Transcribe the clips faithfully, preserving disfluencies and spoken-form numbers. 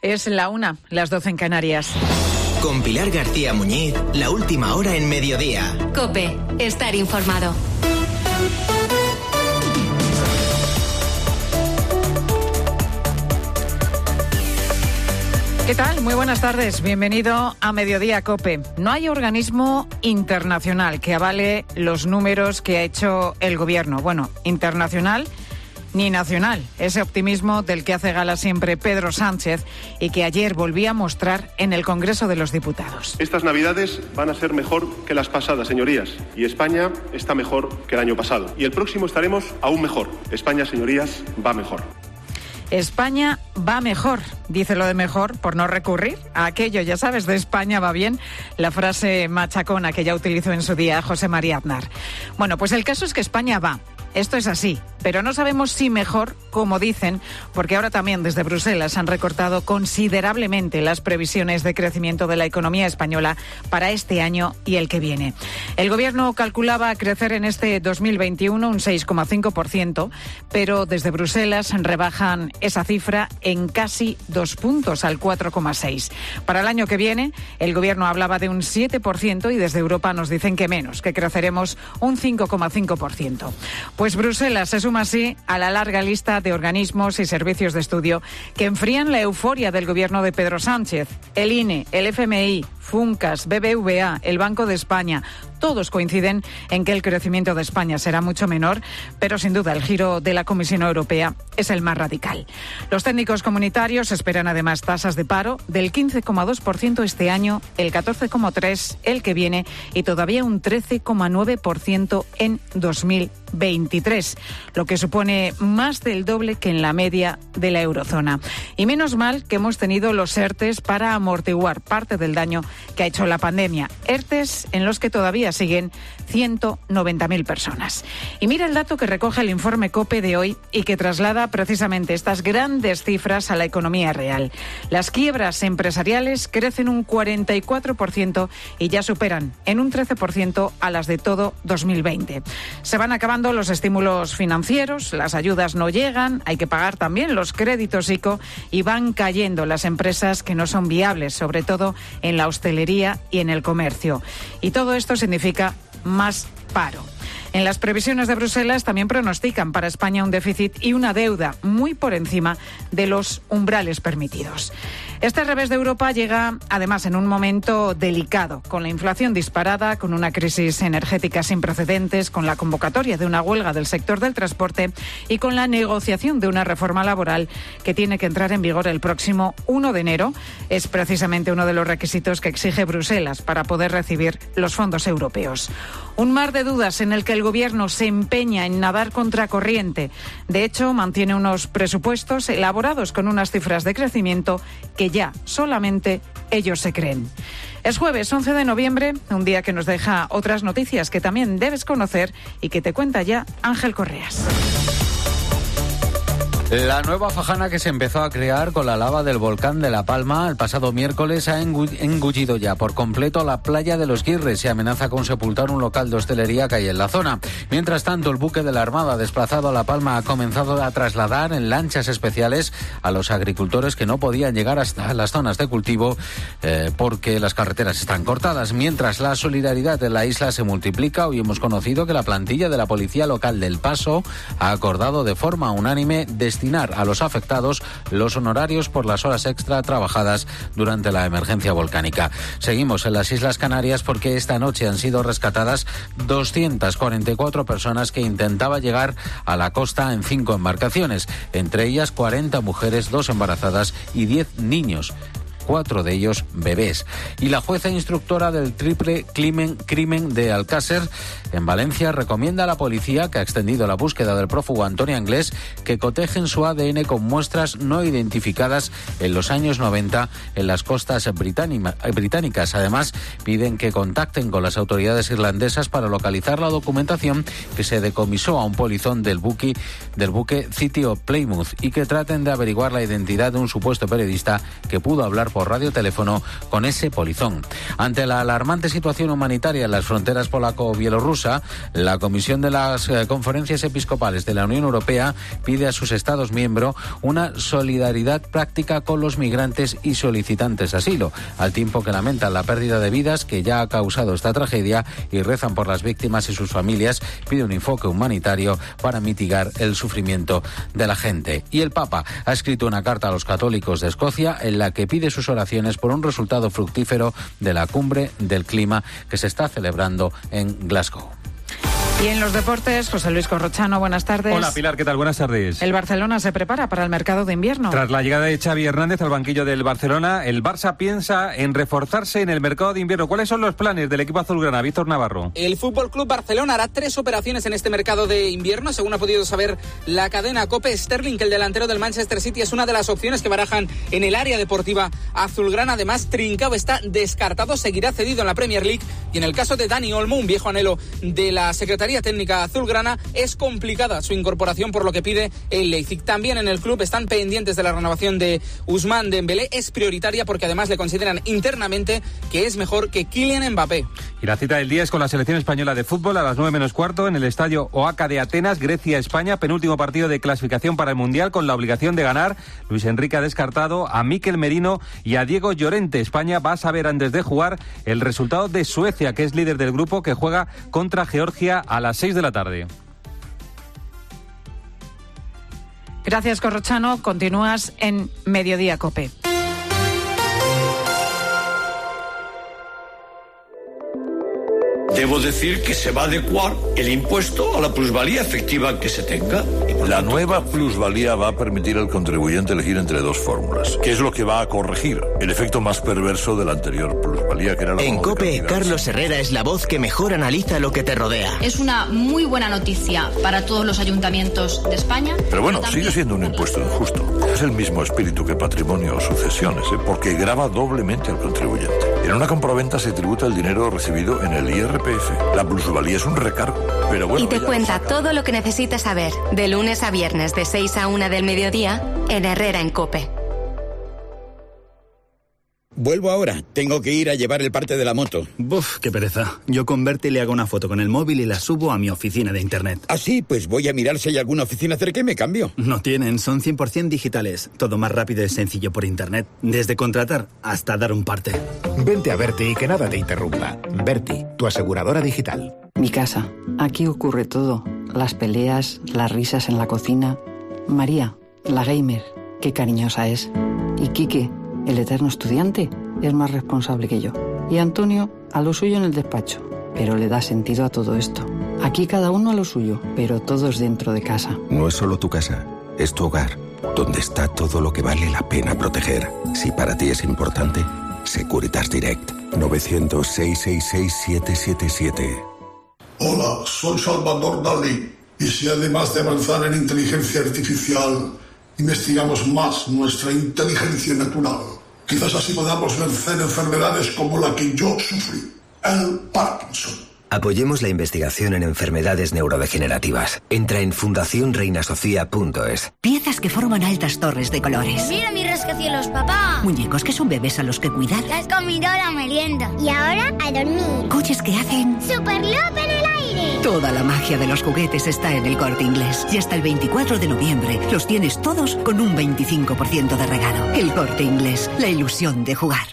Es la una, las doce en Canarias. Con Pilar García Muñiz, la última hora en mediodía. COPE, estar informado. ¿Qué tal? Muy buenas tardes. Bienvenido a Mediodía COPE. No hay organismo internacional que avale los números que ha hecho el gobierno. Bueno, internacional ni nacional. Ese optimismo del que hace gala siempre Pedro Sánchez y que ayer volvía a mostrar en el Congreso de los Diputados. Estas Navidades van a ser mejor que las pasadas, señorías. Y España está mejor que el año pasado. Y el próximo estaremos aún mejor. España, señorías, va mejor. España va mejor, dice lo de mejor por no recurrir a aquello, ya sabes, de España va bien, la frase machacona que ya utilizó en su día José María Aznar. Bueno, pues el caso es que España va. Esto es así, pero no sabemos si mejor, como dicen, porque ahora también desde Bruselas han recortado considerablemente las previsiones de crecimiento de la economía española para este año y el que viene. El Gobierno calculaba crecer en este dos mil veintiuno un seis coma cinco por ciento, pero desde Bruselas rebajan esa cifra en casi dos puntos, al cuatro coma seis. Para el año que viene, el Gobierno hablaba de un siete por ciento y desde Europa nos dicen que menos, que creceremos un cinco coma cinco por ciento. Pues Bruselas se suma así a la larga lista de organismos y servicios de estudio que enfrían la euforia del gobierno de Pedro Sánchez. El I N E, el F M I, Funcas, B B V A, el Banco de España, todos coinciden en que el crecimiento de España será mucho menor, pero sin duda el giro de la Comisión Europea es el más radical. Los técnicos comunitarios esperan además tasas de paro del quince coma dos por ciento este año, el catorce coma tres por ciento el que viene y todavía un trece coma nueve por ciento en dos mil veintitrés, lo que supone más del doble que en la media de la eurozona. Y menos mal que hemos tenido los ERTES para amortiguar parte del daño que ha hecho la pandemia. ERTES en los que todavía siguen ciento noventa mil personas. Y mira el dato que recoge el informe COPE de hoy y que traslada precisamente estas grandes cifras a la economía real. Las quiebras empresariales crecen un cuarenta y cuatro por ciento y ya superan en un trece por ciento a las de todo dos mil veinte. Se van acabando los estímulos financieros, las ayudas no llegan, hay que pagar también los créditos ICO y van cayendo las empresas que no son viables, sobre todo en la hostelería y en el comercio. Y todo esto significa más paro. En las previsiones de Bruselas también pronostican para España un déficit y una deuda muy por encima de los umbrales permitidos. Este revés de Europa llega además en un momento delicado, con la inflación disparada, con una crisis energética sin precedentes, con la convocatoria de una huelga del sector del transporte y con la negociación de una reforma laboral que tiene que entrar en vigor el próximo uno de enero. Es precisamente uno de los requisitos que exige Bruselas para poder recibir los fondos europeos. Un mar de dudas en el que el Gobierno se empeña en nadar contracorriente. De hecho, mantiene unos presupuestos elaborados con unas cifras de crecimiento que ya solamente ellos se creen. Es jueves once de noviembre, un día que nos deja otras noticias que también debes conocer y que te cuenta ya Ángel Correas. La nueva fajana que se empezó a crear con la lava del volcán de La Palma el pasado miércoles ha engullido ya por completo la playa de los Guirres y amenaza con sepultar un local de hostelería que hay en la zona. Mientras tanto, el buque de la Armada desplazado a La Palma ha comenzado a trasladar en lanchas especiales a los agricultores que no podían llegar hasta las zonas de cultivo eh, porque las carreteras están cortadas. Mientras la solidaridad en la isla se multiplica, hoy hemos conocido que la plantilla de la Policía Local del Paso ha acordado de forma unánime destinar a los afectados los honorarios por las horas extra trabajadas durante la emergencia volcánica. Seguimos en las Islas Canarias porque esta noche han sido rescatadas doscientas cuarenta y cuatro personas que intentaban llegar a la costa en cinco embarcaciones, entre ellas cuarenta mujeres, dos embarazadas y diez niños. Cuatro de ellos bebés. Y la jueza instructora del triple crimen, crimen de Alcácer en Valencia recomienda a la policía, que ha extendido la búsqueda del prófugo Antonio Anglés, que cotejen su A D N con muestras no identificadas en los años noventa en las costas británicas. Además, piden que contacten con las autoridades irlandesas para localizar la documentación que se decomisó a un polizón del buque, del buque City of Plymouth y que traten de averiguar la identidad de un supuesto periodista que pudo hablar por por radioteléfono con ese polizón. Ante la alarmante situación humanitaria en las fronteras polaco-bielorrusa, la Comisión de las eh, Conferencias Episcopales de la Unión Europea pide a sus Estados miembros una solidaridad práctica con los migrantes y solicitantes de asilo, al tiempo que lamentan la pérdida de vidas que ya ha causado esta tragedia y rezan por las víctimas y sus familias. Pide un enfoque humanitario para mitigar el sufrimiento de la gente. Y el Papa ha escrito una carta a los católicos de Escocia en la que pide sus oraciones por un resultado fructífero de la cumbre del clima que se está celebrando en Glasgow. Y en los deportes, José Luis Corrochano, buenas tardes. Hola Pilar, ¿qué tal? Buenas tardes. El Barcelona se prepara para el mercado de invierno. Tras la llegada de Xavi Hernández al banquillo del Barcelona, el Barça piensa en reforzarse en el mercado de invierno. ¿Cuáles son los planes del equipo azulgrana? Víctor Navarro. El F C Barcelona hará tres operaciones en este mercado de invierno, según ha podido saber la cadena COPE. Sterling, que el delantero del Manchester City, es una de las opciones que barajan en el área deportiva azulgrana. Además, Trincao está descartado, seguirá cedido en la Premier League. Y en el caso de Dani Olmo, un viejo anhelo de la Secretaría Técnica azulgrana, es complicada su incorporación, por lo que pide el Leipzig. También en el club están pendientes de la renovación de Ousmane Dembélé. Es prioritaria porque además le consideran internamente que es mejor que Kylian Mbappé. Y la cita del día es con la selección española de fútbol a las nueve menos cuarto en el estadio Oaca de Atenas, Grecia-España, penúltimo partido de clasificación para el Mundial con la obligación de ganar. Luis Enrique ha descartado a Mikel Merino y a Diego Llorente. España va a saber antes de jugar el resultado de Suecia, que es líder del grupo, que juega contra Georgia a las seis de la tarde. Gracias, Corrochano. Continúas en Mediodía COPE. Debo decir que se va a adecuar el impuesto a la plusvalía efectiva que se tenga. La nueva plusvalía va a permitir al contribuyente elegir entre dos fórmulas. ¿Qué es lo que va a corregir? El efecto más perverso de la anterior plusvalía, que era la... En COPE, Carlos Herrera es la voz que mejor analiza lo que te rodea. Es una muy buena noticia para todos los ayuntamientos de España. Pero bueno, sigue siendo un impuesto injusto. Es el mismo espíritu que patrimonio o sucesiones, ¿eh? Porque grava doblemente al contribuyente. En una compraventa se tributa el dinero recibido en el I R P F. La plusvalía es un recargo. Pero bueno, y te cuenta todo lo que necesitas saber, de lunes a viernes de seis a una del mediodía, en Herrera en COPE. Vuelvo ahora. Tengo que ir a llevar el parte de la moto. Buf, qué pereza. Yo con Berti le hago una foto con el móvil y la subo a mi oficina de internet. Ah, sí, pues voy a mirar si hay alguna oficina cerca y me cambio. No tienen, son cien por ciento digitales. Todo más rápido y sencillo por internet. Desde contratar hasta dar un parte. Vente a Berti y que nada te interrumpa. Berti, tu aseguradora digital. Mi casa. Aquí ocurre todo. Las peleas, las risas en la cocina. María, la gamer, qué cariñosa es. Y Quique, el eterno estudiante, es más responsable que yo. Y Antonio, a lo suyo en el despacho, pero le da sentido a todo esto. Aquí cada uno a lo suyo, pero todos dentro de casa. No es solo tu casa, es tu hogar, donde está todo lo que vale la pena proteger. Si para ti es importante, Securitas Direct. novecientos, seiscientos sesenta y seis, siete siete siete. Hola, soy Salvador Dalí. Y si además de avanzar en inteligencia artificial, investigamos más nuestra inteligencia natural, quizás así podamos vencer enfermedades como la que yo sufrí, el Parkinson. Apoyemos la investigación en enfermedades neurodegenerativas. Entra en fundación reina sofía punto es. Piezas que forman altas torres de colores. Mira mi rascacielos, papá. Muñecos que son bebés a los que cuidar. Ya has comido la merienda. Y ahora a dormir. Coches que hacen ¡Superloop en el aire! Toda la magia de los juguetes está en el Corte Inglés. Y hasta el veinticuatro de noviembre los tienes todos con un veinticinco por ciento de regalo. El Corte Inglés, la ilusión de jugar.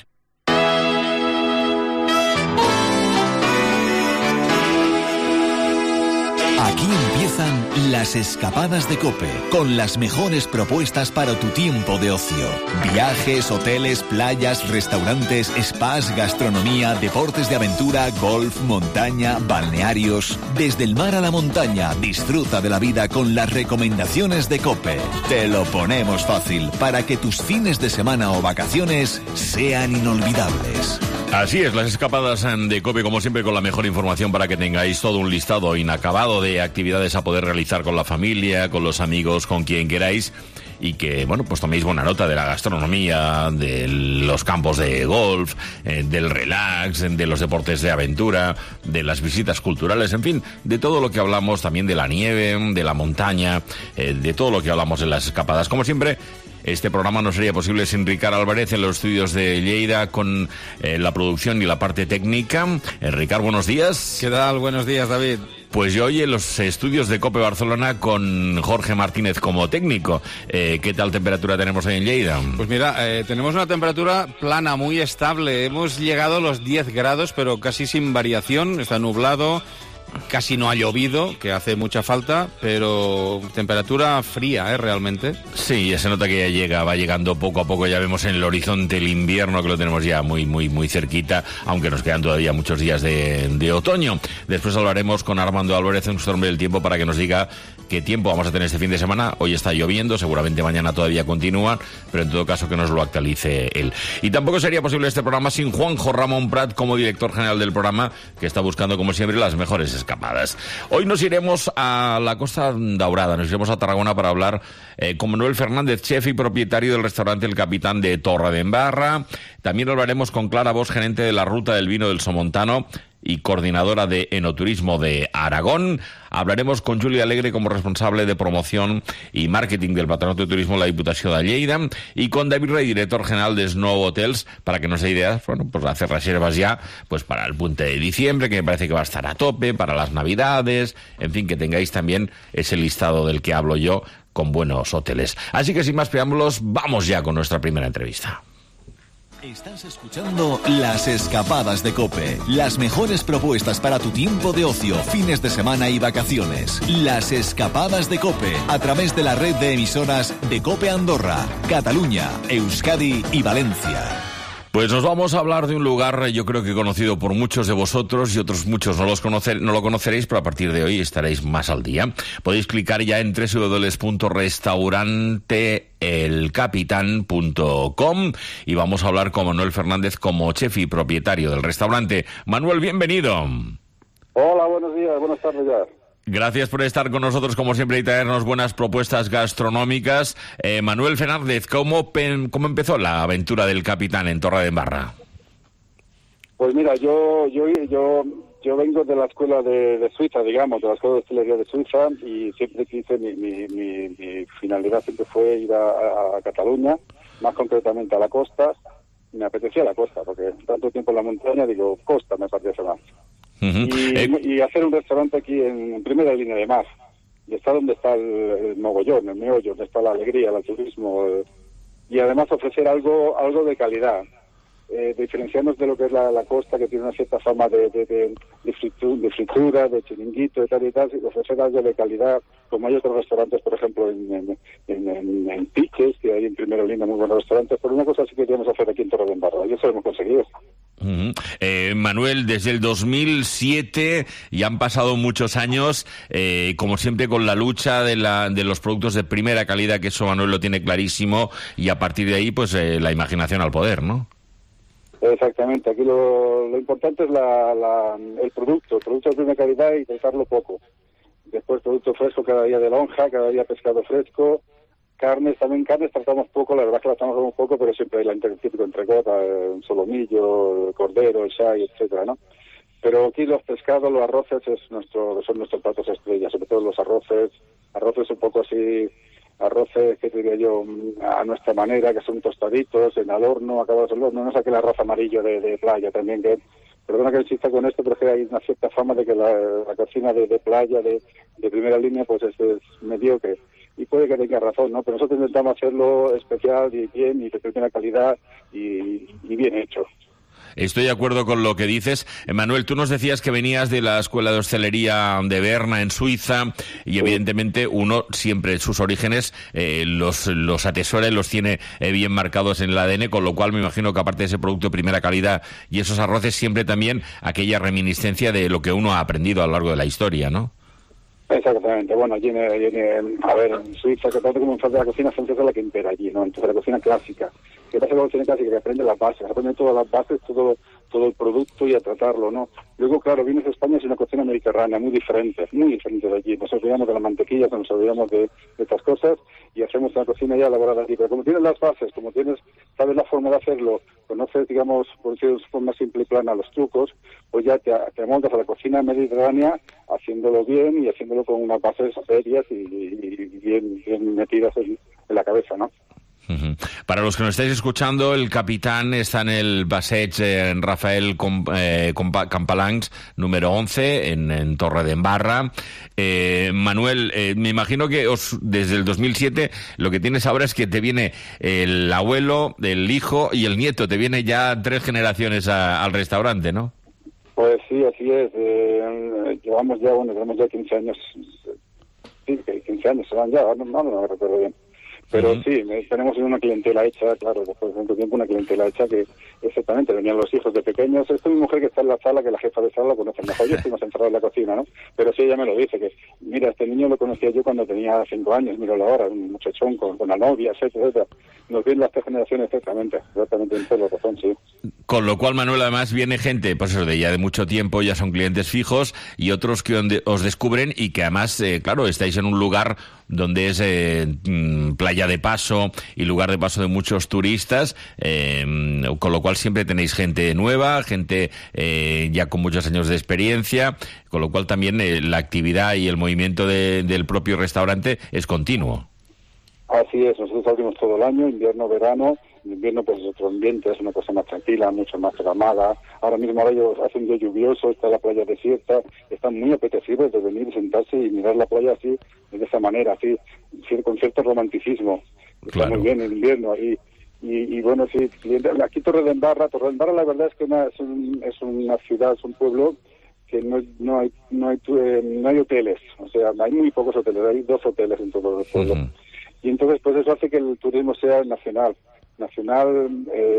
Aquí empiezan las escapadas de COPE, con las mejores propuestas para tu tiempo de ocio. Viajes, hoteles, playas, restaurantes, spas, gastronomía, deportes de aventura, golf, montaña, balnearios. Desde el mar a la montaña, disfruta de la vida con las recomendaciones de COPE. Te lo ponemos fácil para que tus fines de semana o vacaciones sean inolvidables. Así es, las escapadas de COPE, como siempre, con la mejor información para que tengáis todo un listado inacabado de actividades a poder realizar con la familia, con los amigos, con quien queráis, y que, bueno, pues toméis buena nota de la gastronomía, de los campos de golf, eh, del relax, de los deportes de aventura, de las visitas culturales, en fin, de todo lo que hablamos, también de la nieve, de la montaña, eh, de todo lo que hablamos en las escapadas. Como siempre, Este programa no sería posible sin Ricard Álvarez en los estudios de Lleida con eh, la producción y la parte técnica. Eh, Ricard, buenos días. ¿Qué tal? Buenos días, David. Pues yo hoy en los estudios de COPE Barcelona con Jorge Martínez como técnico. Eh, ¿Qué tal temperatura tenemos hoy en Lleida? Pues mira, eh, tenemos una temperatura plana, muy estable. Hemos llegado a los diez grados, pero casi sin variación. Está nublado. Casi no ha llovido, que hace mucha falta, pero temperatura fría, ¿eh? Realmente. Sí, ya se nota que ya llega, va llegando poco a poco, ya vemos en el horizonte el invierno, que lo tenemos ya muy, muy, muy cerquita, aunque nos quedan todavía muchos días de, de otoño. Después hablaremos con Armando Álvarez, nuestro hombre del tiempo, para que nos diga qué tiempo vamos a tener este fin de semana. Hoy está lloviendo, seguramente mañana todavía continúa, pero en todo caso que nos lo actualice él. Y tampoco sería posible este programa sin Juanjo Ramón Prat como director general del programa, que está buscando, como siempre, las mejores escapadas. Hoy nos iremos a la Costa Daurada, nos iremos a Tarragona para hablar eh, con Manuel Fernández, chef y propietario del restaurante El Capitán de Torredembarra. También hablaremos con Clara Bosch, gerente de la Ruta del Vino del Somontano y coordinadora de Enoturismo de Aragón. Hablaremos con Julia Alegre como responsable de promoción y marketing del Patronato de Turismo de la Diputación de Lleida, y con David Rey, director general de Snow Hotels, para que nos dé ideas, bueno, pues hacer reservas ya pues para el puente de diciembre, que me parece que va a estar a tope, para las Navidades, en fin, que tengáis también ese listado del que hablo yo con buenos hoteles. Así que sin más preámbulos, vamos ya con nuestra primera entrevista. Estás escuchando Las Escapadas de COPE. Las mejores propuestas para tu tiempo de ocio, fines de semana y vacaciones. Las Escapadas de COPE, a través de la red de emisoras de COPE Andorra, Cataluña, Euskadi y Valencia. Pues nos vamos a hablar de un lugar, yo creo que conocido por muchos de vosotros y otros muchos no, los conocer, no lo conoceréis, pero a partir de hoy estaréis más al día. Podéis clicar ya en doble u doble u doble u punto restaurante el capitán punto com y vamos a hablar con Manuel Fernández como chef y propietario del restaurante. Manuel, bienvenido. Hola, buenos días, buenas tardes ya. Gracias por estar con nosotros, como siempre, y traernos buenas propuestas gastronómicas. Eh, Manuel Fernández, ¿cómo, pen, ¿cómo empezó la aventura del Capitán en Torredembarra? Pues mira, yo yo yo yo vengo de la escuela de, de Suiza, digamos, de la escuela de hostelería de Suiza, y siempre quise, mi, mi, mi, mi finalidad siempre fue ir a, a Cataluña, más concretamente a la costa. Me apetecía la costa, porque tanto tiempo en la montaña, digo, costa me apetece más. Uh-huh. Y, eh. y hacer un restaurante aquí en, en primera línea de mar, y está donde está el, el mogollón, el meollo, donde está la alegría, el turismo, el, y además ofrecer algo algo de calidad, eh, diferenciarnos de lo que es la, la costa, que tiene una cierta fama de de, de, de, fritura, de fritura, de chiringuito, de tal y tal, y ofrecer algo de calidad, como hay otros restaurantes, por ejemplo, en, en, en, en, en Piques, que hay en primera línea muy buenos restaurantes, pero una cosa sí que queríamos hacer aquí en Torredembarra, y eso lo hemos conseguido. Uh-huh. Eh, Manuel, desde el dos mil siete ya han pasado muchos años, eh, como siempre con la lucha de, la, de los productos de primera calidad, que eso Manuel lo tiene clarísimo, y a partir de ahí pues eh, la imaginación al poder, ¿no? Exactamente, aquí lo, lo importante es la, la, el producto, el producto de primera calidad y tratarlo poco. Después producto fresco cada día de lonja, cada día pescado fresco. Carnes, también carnes tratamos poco, la verdad es que la tratamos un poco, pero siempre hay la típico entrecota, un solomillo, cordero, el shay, etcétera, ¿no? Pero aquí los pescados, los arroces es nuestro, son nuestros platos estrellas, sobre todo los arroces, arroces un poco así, arroces, que diría yo, a nuestra manera, que son tostaditos, en al horno, acabados en el horno, no saque el arroz amarillo de, de playa también, que, perdona que insista con esto, pero es que hay una cierta fama de que la, la cocina de, de playa, de, de primera línea, pues es, es mediocre. Y puede que tenga razón, ¿no? Pero nosotros intentamos hacerlo especial y bien, y de primera calidad, y, y bien hecho. Estoy de acuerdo con lo que dices. Manuel, tú nos decías que venías de la Escuela de Hostelería de Berna, en Suiza, y evidentemente uno siempre sus orígenes eh, los, los atesora y los tiene eh, bien marcados en el A D N, con lo cual me imagino que aparte de ese producto de primera calidad y esos arroces, siempre también aquella reminiscencia de lo que uno ha aprendido a lo largo de la historia, ¿no? Exactamente, bueno, allí, en, allí en, a ver, en Suiza, que tanto como en Francia, la cocina francesa es la que impera allí, ¿no? Entonces la cocina clásica, que pasa con la cocina clásica, que aprende las bases, aprende todas las bases, todo todo el producto y a tratarlo, ¿no? Luego, claro, vienes a España, es una cocina mediterránea, muy diferente, muy diferente de allí. Nos olvidamos de la mantequilla, nos olvidamos de, de estas cosas, y hacemos una cocina ya elaborada allí. Pero como tienes las bases, como tienes, sabes la forma de hacerlo, conoces, digamos, por decirlo de forma simple y plana, los trucos, pues ya te, te montas a la cocina mediterránea haciéndolo bien y haciéndolo con unas bases serias y, y, y bien, bien metidas en, en la cabeza, ¿no? Uh-huh. Para los que nos estáis escuchando, el Capitán está en el Passeig eh, Rafael Comp, eh, Campalans, número once, en, en Torredembarra. Eh, Manuel, eh, me imagino que os, desde el dos mil siete lo que tienes ahora es que te viene el abuelo, el hijo y el nieto, te viene ya tres generaciones a, al restaurante, ¿no? Pues sí, así es. Eh, llevamos ya, bueno, llevamos ya quince años, sí, quince años se van ya, no, no, no me recuerdo bien. Pero uh-huh. sí, tenemos una clientela hecha, claro, después de tanto tiempo una clientela hecha que exactamente venían los hijos de pequeños. Esta es mi mujer que está en la sala, que la jefa de sala lo conoce mejor. Yo estoy más encerrado en la cocina, ¿no? Pero sí, ella me lo dice, que mira, este niño lo conocía yo cuando tenía cinco años, míralo ahora, un muchachón con, con la novia, etcétera, etcétera. Nos vienen las tres generaciones exactamente, exactamente en todo la razón, sí. Con lo cual, Manuel, además viene gente, pues eso, de ya de mucho tiempo, ya son clientes fijos, y otros que os descubren y que además, eh, claro, estáis en un lugar donde es eh, playa de paso y lugar de paso de muchos turistas, eh, con lo cual siempre tenéis gente nueva, gente eh, ya con muchos años de experiencia, con lo cual también eh, la actividad y el movimiento de, del propio restaurante es continuo. Así es, nosotros abrimos todo el año, invierno, verano. En invierno pues es otro ambiente, es una cosa más tranquila, mucho más calmada. Ahora mismo ahora hace un día lluvioso, está la playa desierta, están muy apetecidos de venir, sentarse y mirar la playa así, de esa manera, así, con cierto romanticismo. Está claro. Muy bien en invierno. Y, y, y bueno, sí, aquí Torredembarra, Torredembarra la verdad es que una, es, un, es una ciudad, es un pueblo que no, no hay no hay eh, no hay hoteles, o sea, hay muy pocos hoteles, hay dos hoteles en todo el pueblo. Uh-huh. Y entonces pues eso hace que el turismo sea nacional. nacional,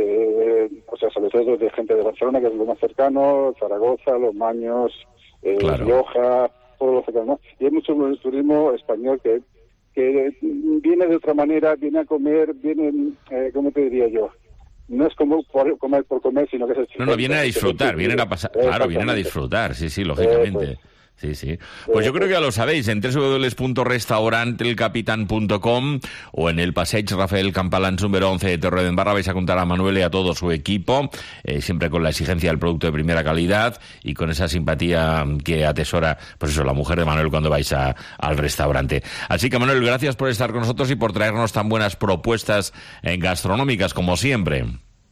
eh, o sea, sobre todo de gente de Barcelona, que es lo más cercano, Zaragoza, Los Maños, eh, claro. Rioja, todo lo cercano, ¿no? Y hay mucho turismo español que, que viene de otra manera, viene a comer, viene, eh, ¿cómo te diría yo? No es como por comer por comer, sino que es... No, no, vienen a disfrutar, vienen a pasar, claro, vienen a disfrutar, sí, sí, lógicamente. Eh, pues, Sí, sí. Pues yo creo que ya lo sabéis, en doble u doble u doble u punto restaurant el capitán punto com o en el Passeig Rafael Campalans número once de Torredembarra vais a contar a Manuel y a todo su equipo, eh, siempre con la exigencia del producto de primera calidad y con esa simpatía que atesora, pues eso, la mujer de Manuel cuando vais a, al restaurante. Así que, Manuel, gracias por estar con nosotros y por traernos tan buenas propuestas eh, gastronómicas, como siempre.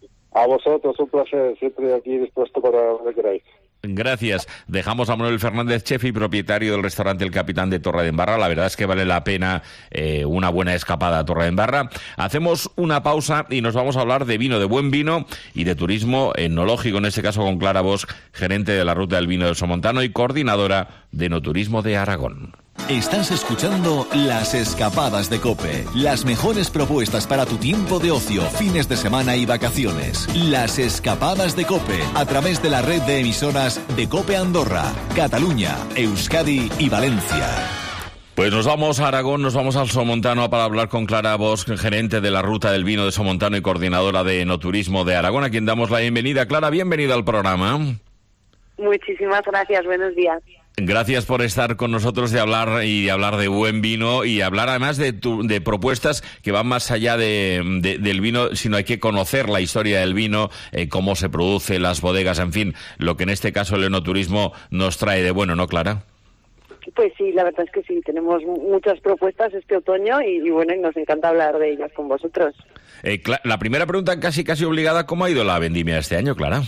A vosotros, un placer, siempre aquí dispuesto para lo que queráis. Gracias. Dejamos a Manuel Fernández, chef y propietario del restaurante El Capitán de Torredembarra. La verdad es que vale la pena eh, una buena escapada a Torredembarra. Hacemos una pausa y nos vamos a hablar de vino, de buen vino y de turismo etnológico, en este caso con Clara Bosch, gerente de la Ruta del Vino del Somontano y coordinadora de Enoturismo de Aragón. Estás escuchando Las Escapadas de COPE. Las mejores propuestas para tu tiempo de ocio, fines de semana y vacaciones. Las Escapadas de COPE, a través de la red de emisoras de COPE Andorra, Cataluña, Euskadi y Valencia. Pues nos vamos a Aragón, nos vamos al Somontano para hablar con Clara Bosch, gerente de la Ruta del Vino de Somontano y coordinadora de Enoturismo de Aragón, a quien damos la bienvenida. Clara, bienvenida al programa. Muchísimas gracias, buenos días. Gracias por estar con nosotros, de hablar y de hablar de buen vino y hablar además de, tu, de propuestas que van más allá de, de, del vino, sino hay que conocer la historia del vino, eh, cómo se produce, las bodegas, en fin, lo que en este caso el enoturismo nos trae de bueno, ¿no, Clara? Pues sí, la verdad es que sí, tenemos muchas propuestas este otoño y, y bueno, y nos encanta hablar de ellas con vosotros. Eh, la primera pregunta casi casi obligada, ¿cómo ha ido la vendimia este año, Clara?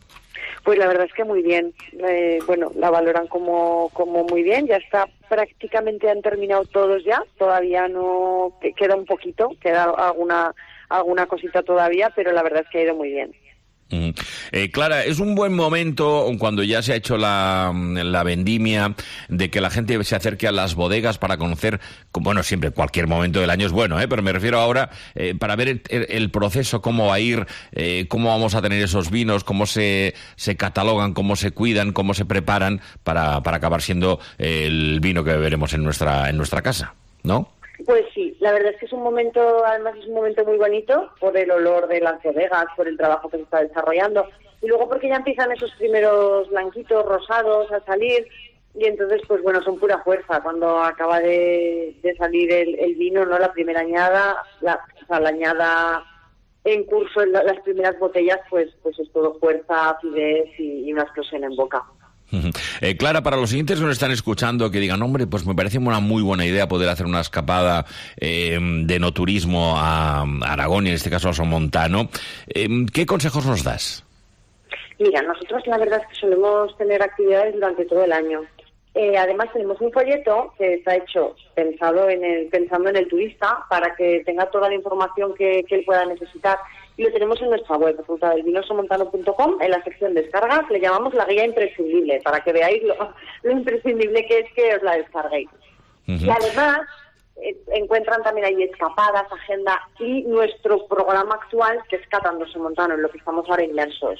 Pues la verdad es que muy bien. Eh, bueno, la valoran como, como muy bien. Ya está, prácticamente han terminado todos ya. Todavía no, queda un poquito, queda alguna, alguna cosita todavía, pero la verdad es que ha ido muy bien. Uh-huh. Eh, Clara, es un buen momento cuando ya se ha hecho la, la vendimia de que la gente se acerque a las bodegas para conocer, bueno, siempre cualquier momento del año es bueno, ¿eh? Pero me refiero ahora eh, para ver el, el proceso, cómo va a ir, eh, cómo vamos a tener esos vinos, cómo se, se catalogan, cómo se cuidan, cómo se preparan para, para acabar siendo el vino que beberemos en nuestra, en nuestra casa, ¿no? Pues sí, la verdad es que es un momento, además es un momento muy bonito por el olor de las bodegas, por el trabajo que se está desarrollando y luego porque ya empiezan esos primeros blanquitos, rosados a salir y entonces pues bueno, son pura fuerza cuando acaba de, de salir el, el vino, ¿no? La primera añada, la, o sea, la añada en curso, en la, las primeras botellas pues pues es todo fuerza, acidez y, y una explosión en boca. Eh, Clara, para los siguientes que nos están escuchando, que digan, hombre, pues me parece una muy buena idea poder hacer una escapada eh, de enoturismo a Aragón y en este caso a Somontano, eh, ¿qué consejos nos das? Mira, nosotros la verdad es que solemos tener actividades durante todo el año. Eh, además tenemos un folleto que está hecho pensado en el, pensando en el turista para que tenga toda la información que, que él pueda necesitar. Y lo tenemos en nuestra web, ruta del vino somontano punto com, en la sección descargas, le llamamos la guía imprescindible, para que veáis lo, lo imprescindible que es que os la descarguéis. Uh-huh. Y además eh, encuentran también ahí escapadas, agenda y nuestro programa actual, que es Catando Somontano, en lo que estamos ahora inmersos.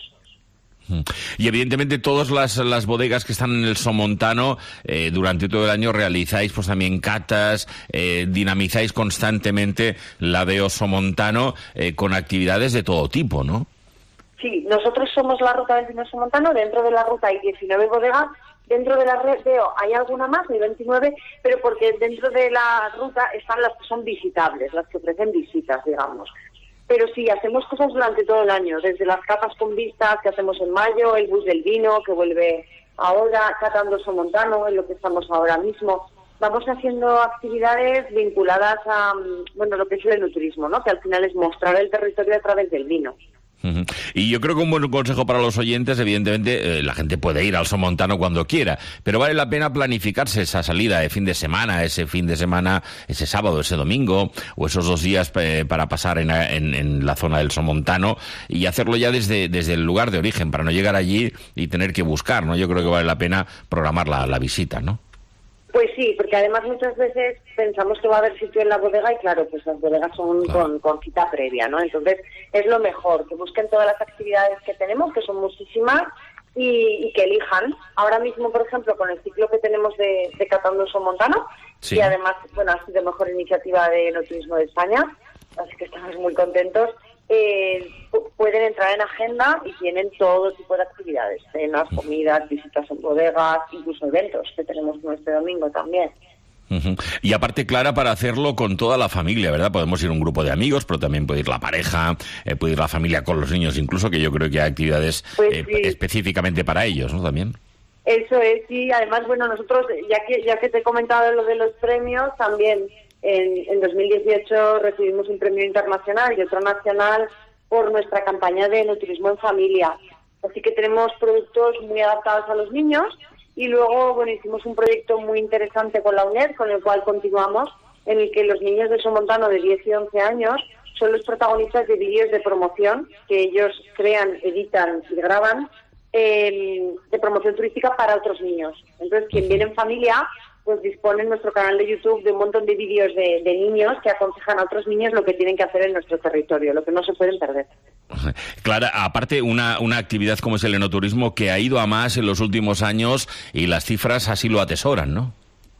Y evidentemente todas las, las bodegas que están en el Somontano eh, durante todo el año realizáis pues también catas, eh, dinamizáis constantemente la D O Somontano eh, con actividades de todo tipo, ¿no? Sí, nosotros somos la ruta del vino somontano, dentro de la ruta hay diecinueve bodegas, dentro de la red D O hay alguna más, hay veintinueve, pero porque dentro de la ruta están las que son visitables, las que ofrecen visitas, digamos. Pero sí, hacemos cosas durante todo el año, desde las catas con vistas que hacemos en mayo, el bus del vino que vuelve ahora, Catando Somontano, en lo que estamos ahora mismo. Vamos haciendo actividades vinculadas a, bueno, lo que es el enoturismo, ¿no? Que al final es mostrar el territorio a través del vino. Uh-huh. Y yo creo que un buen consejo para los oyentes, evidentemente, eh, la gente puede ir al Somontano cuando quiera, pero vale la pena planificarse esa salida de fin de semana, ese fin de semana, ese sábado, ese domingo, o esos dos días eh, para pasar en, en, en la zona del Somontano y hacerlo ya desde, desde el lugar de origen, para no llegar allí y tener que buscar, ¿no? Yo creo que vale la pena programar la, la visita, ¿no? Pues sí, porque además muchas veces pensamos que va a haber sitio en la bodega y claro, pues las bodegas son claro. con, con cita previa, ¿no? Entonces es lo mejor, que busquen todas las actividades que tenemos, que son muchísimas, y, y que elijan. Ahora mismo, por ejemplo, con el ciclo que tenemos de, de Catando Somontano, sí. y además, bueno, ha sido mejor iniciativa de enoturismo de España, así que estamos muy contentos. Eh, pueden entrar en agenda y tienen todo tipo de actividades, cenas, comidas, visitas en bodegas, incluso eventos que tenemos este domingo también. Uh-huh. Y aparte, Clara, para hacerlo con toda la familia, ¿verdad? Podemos ir un grupo de amigos, pero también puede ir la pareja, eh, puede ir la familia con los niños, incluso, que yo creo que hay actividades pues eh, sí. específicamente para ellos, ¿no? También. Eso es, sí. Además, bueno, nosotros, ya que ya que te he comentado lo de los premios, también En, en dos mil dieciocho recibimos un premio internacional y otro nacional por nuestra campaña de enoturismo en familia. Así que tenemos productos muy adaptados a los niños y luego, bueno, hicimos un proyecto muy interesante con la U N E D, con el cual continuamos, en el que los niños de Somontano de diez y once años son los protagonistas de vídeos de promoción que ellos crean, editan y graban eh, de promoción turística para otros niños. Entonces, quien viene en familia pues dispone en nuestro canal de YouTube de un montón de vídeos de, de niños que aconsejan a otros niños lo que tienen que hacer en nuestro territorio, lo que no se pueden perder. Clara, aparte una, una actividad como es el enoturismo que ha ido a más en los últimos años y las cifras así lo atesoran, ¿no?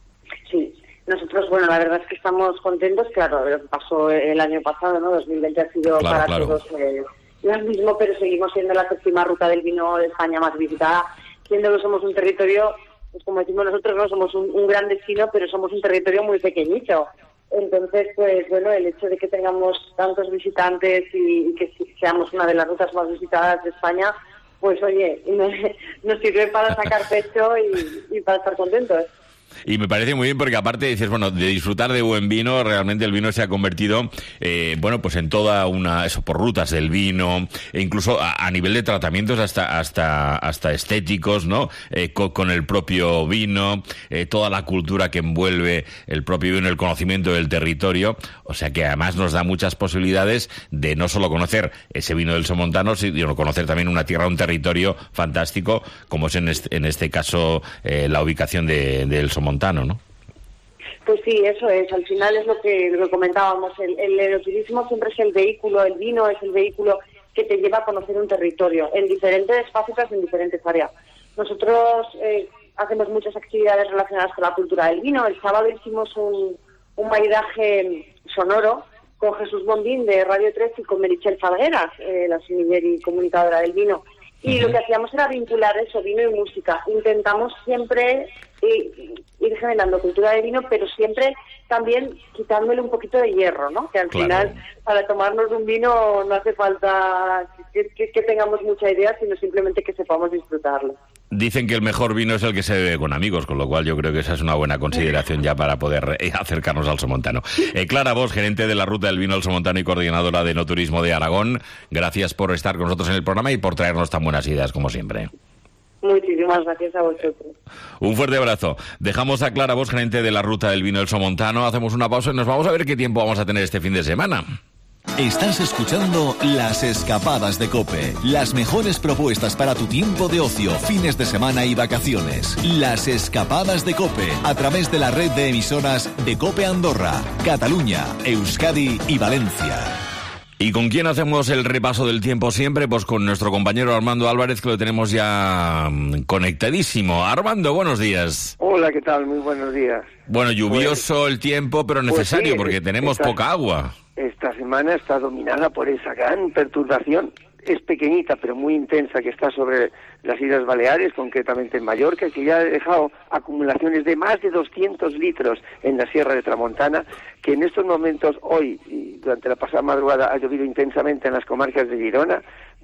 Sí, nosotros, bueno, la verdad es que estamos contentos, claro, lo que pasó el año pasado, ¿no? dos mil veinte ha sido claro, para claro. todos eh, lo mismo, pero seguimos siendo la séptima ruta del vino de España más visitada, siendo que somos un territorio, pues como decimos nosotros, no somos un, un gran destino, pero somos un territorio muy pequeñito. Entonces, pues bueno, el hecho de que tengamos tantos visitantes y, y que seamos una de las rutas más visitadas de España, pues oye, nos sirve para sacar pecho y, y para estar contentos. Y me parece muy bien porque aparte dices, bueno, de disfrutar de buen vino, realmente el vino se ha convertido, eh, bueno, pues en toda una, eso, por rutas del vino, e incluso a, a nivel de tratamientos hasta hasta hasta estéticos, ¿no? Eh, con, con el propio vino, eh, toda la cultura que envuelve el propio vino, el conocimiento del territorio, o sea que además nos da muchas posibilidades de no solo conocer ese vino del Somontano, sino conocer también una tierra, un territorio fantástico, como es en este, en este caso eh, la ubicación de, del Somontano, ¿no? Pues sí, eso es. Al final es lo que, lo que comentábamos. El, el enoturismo siempre es el vehículo, el vino es el vehículo que te lleva a conocer un territorio en diferentes facetas, en diferentes áreas. Nosotros eh, hacemos muchas actividades relacionadas con la cultura del vino. El sábado hicimos un, un maridaje sonoro con Jesús Bondín de Radio tres y con Merichel Falgueras, eh, la sumiller y comunicadora del vino. Y lo que hacíamos era vincular eso, vino y música. Intentamos siempre eh, ir generando cultura de vino, pero siempre también quitándole un poquito de hierro, ¿no? Que al Claro. final, para tomarnos un vino no hace falta que, que, que tengamos mucha idea, sino simplemente que sepamos disfrutarlo. Dicen que el mejor vino es el que se bebe con amigos, con lo cual yo creo que esa es una buena consideración ya para poder eh, acercarnos al Somontano. Eh, Clara Bosch, gerente de la Ruta del Vino al Somontano y coordinadora de No Turismo de Aragón, gracias por estar con nosotros en el programa y por traernos tan buenas ideas como siempre. Muchísimas gracias a vosotros. Un fuerte abrazo. Dejamos a Clara Bosch, gerente de la Ruta del Vino del Somontano, hacemos una pausa y nos vamos a ver qué tiempo vamos a tener este fin de semana. Estás escuchando Las Escapadas de COPE. Las mejores propuestas para tu tiempo de ocio, fines de semana y vacaciones. Las Escapadas de COPE, a través de la red de emisoras de COPE Andorra, Cataluña, Euskadi y Valencia. ¿Y con quién hacemos el repaso del tiempo siempre? Pues con nuestro compañero Armando Álvarez, que lo tenemos ya mm, conectadísimo. Armando, buenos días. Hola, ¿qué tal? Muy buenos días. Bueno, lluvioso pues, el tiempo, pero necesario, pues sí, porque tenemos esta, poca agua. Esta semana está dominada por esa gran perturbación. Es pequeñita, pero muy intensa, que está sobre las Islas Baleares, concretamente en Mallorca, que ya ha dejado acumulaciones de más de doscientos litros en la Sierra de Tramontana, que en estos momentos, hoy y durante la pasada madrugada, ha llovido intensamente en las comarcas de Girona,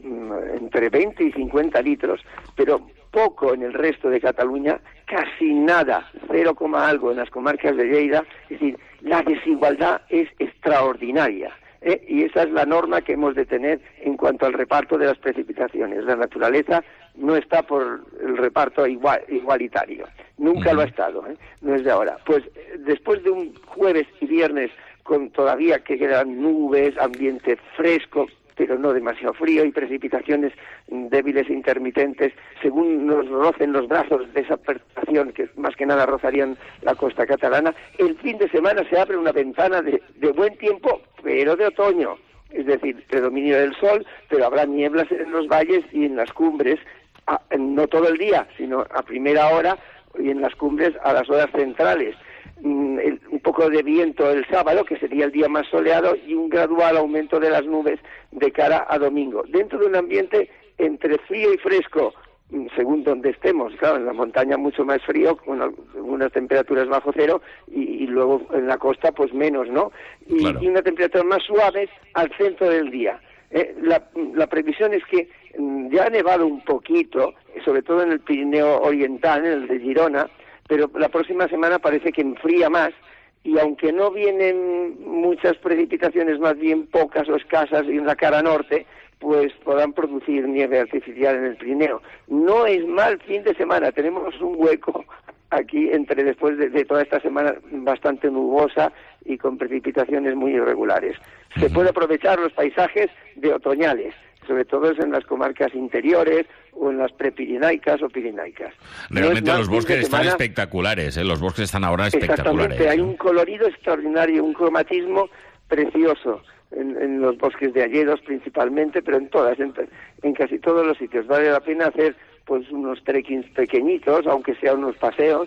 entre veinte y cincuenta litros, pero poco en el resto de Cataluña, casi nada, cero coma algo en las comarcas de Lleida. Es decir, la desigualdad es extraordinaria. ¿Eh? Y esa es la norma que hemos de tener en cuanto al reparto de las precipitaciones. La naturaleza no está por el reparto igual, igualitario. Nunca uh-huh. lo ha estado, ¿eh? No es de ahora. Pues después de un jueves y viernes con todavía que quedan nubes, ambiente fresco, pero no demasiado frío, y precipitaciones débiles e intermitentes, según nos rocen los brazos de esa perturbación, que más que nada rozarían la costa catalana, el fin de semana se abre una ventana de, de buen tiempo, pero de otoño. Es decir, predominio del sol, pero habrá nieblas en los valles y en las cumbres, a, no todo el día, sino a primera hora, y en las cumbres a las horas centrales. El, un poco de viento el sábado, que sería el día más soleado, y un gradual aumento de las nubes de cara a domingo. Dentro de un ambiente entre frío y fresco, según donde estemos. Claro, en la montaña mucho más frío, con algunas temperaturas bajo cero, y, y luego en la costa pues menos, ¿no? Y, claro. y una temperatura más suave al centro del día. Eh, la, la previsión es que ya ha nevado un poquito, sobre todo en el Pirineo Oriental, en el de Girona, pero la próxima semana parece que enfría más, y aunque no vienen muchas precipitaciones, más bien pocas o escasas en la cara norte, pues podrán producir nieve artificial en el Pirineo. No es mal fin de semana, tenemos un hueco aquí entre después de, de toda esta semana bastante nubosa y con precipitaciones muy irregulares. Se puede aprovechar los paisajes de otoñales, sobre todo en las comarcas interiores o en las prepirinaicas o pirinaicas. Realmente no los bosques están semana... espectaculares, ¿eh? Los bosques están ahora espectaculares. Exactamente, hay un colorido extraordinario, un cromatismo precioso en, en los bosques de hayedos principalmente, pero en todas, en, en casi todos los sitios. Vale la pena hacer pues unos trekkings pequeñitos, aunque sean unos paseos.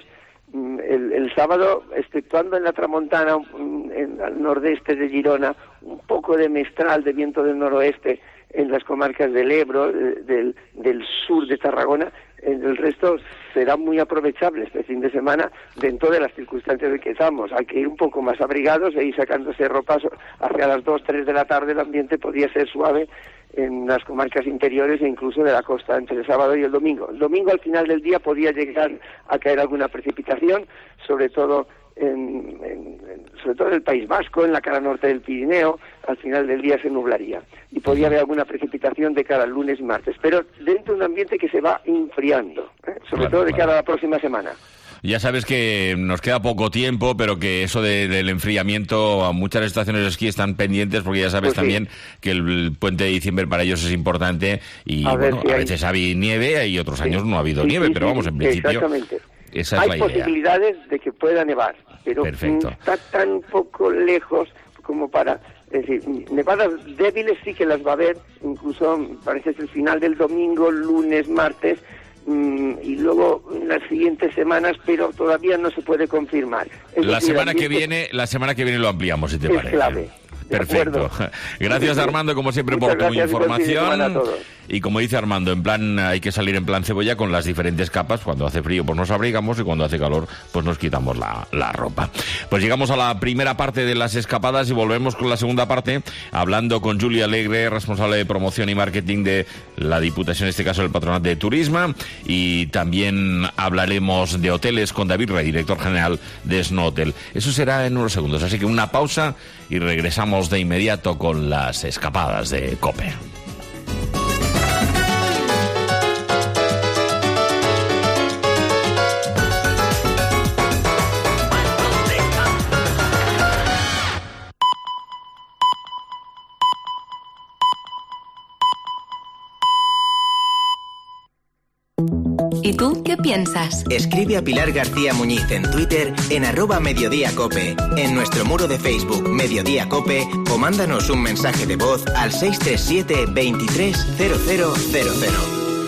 El, el sábado, exceptuando en la Tramontana, en el nordeste de Girona, un poco de mestral, de viento del noroeste en las comarcas del Ebro, del, del sur de Tarragona. En el resto será muy aprovechable este fin de semana dentro de las circunstancias en que estamos. Hay que ir un poco más abrigados e ir sacándose ropas hacia las dos, tres de la tarde. El ambiente podría ser suave en las comarcas interiores e incluso de la costa entre el sábado y el domingo. El domingo al final del día podría llegar a caer alguna precipitación, sobre todo en, en, en, sobre todo en el País Vasco, en la cara norte del Pirineo. Al final del día se nublaría y podría haber alguna precipitación de cara al lunes y martes, pero dentro de un ambiente que se va enfriando, ¿eh? sobre claro, todo de cara claro. a la próxima semana. Ya sabes que nos queda poco tiempo, pero que eso de, del enfriamiento, muchas estaciones de esquí están pendientes, porque ya sabes pues también sí. que el, el puente de diciembre para ellos es importante, y a, bueno, si a hay... veces ha habido nieve y otros sí. años no ha habido sí, nieve, sí, pero vamos, en principio exactamente. esa es hay la idea. Hay posibilidades de que pueda nevar, pero Perfecto. está tan poco lejos como para... Es decir, nevadas débiles sí que las va a haber, incluso parece que el final del domingo, lunes, martes, y luego en las siguientes semanas, pero todavía no se puede confirmar. Es la decir, semana que viene, la semana que viene lo ampliamos, si te es parece. Clave. Perfecto. Gracias, Armando, como siempre, Muchas por tu gracias, información. y como dice Armando, en plan hay que salir en plan cebolla con las diferentes capas. Cuando hace frío pues nos abrigamos y cuando hace calor pues nos quitamos la, la ropa. Pues llegamos a la primera parte de las escapadas y volvemos con la segunda parte, hablando con Julia Alegre, responsable de promoción y marketing de la Diputación, en este caso el Patronat de Turismo, y también hablaremos de hoteles con David Rey, director general de Snow Hotel. Eso será en unos segundos, así que una pausa y regresamos de inmediato con las escapadas de COPE. ¿Y tú qué piensas? Escribe a Pilar García Muñiz en Twitter en arroba Mediodía Cope, en nuestro muro de Facebook Mediodía Cope, o mándanos un mensaje de voz al seis tres siete, veintitrés, cero cero cero cero.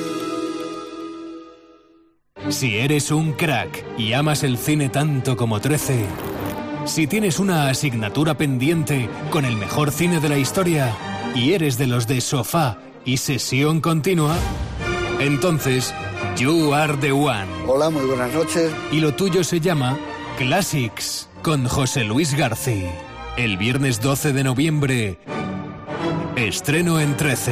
Si eres un crack y amas el cine tanto como trece, si tienes una asignatura pendiente con el mejor cine de la historia y eres de los de sofá y sesión continua, entonces you are the one. Hola, muy buenas noches. Y lo tuyo se llama Classics con José Luis García. El viernes doce de noviembre, estreno en trece.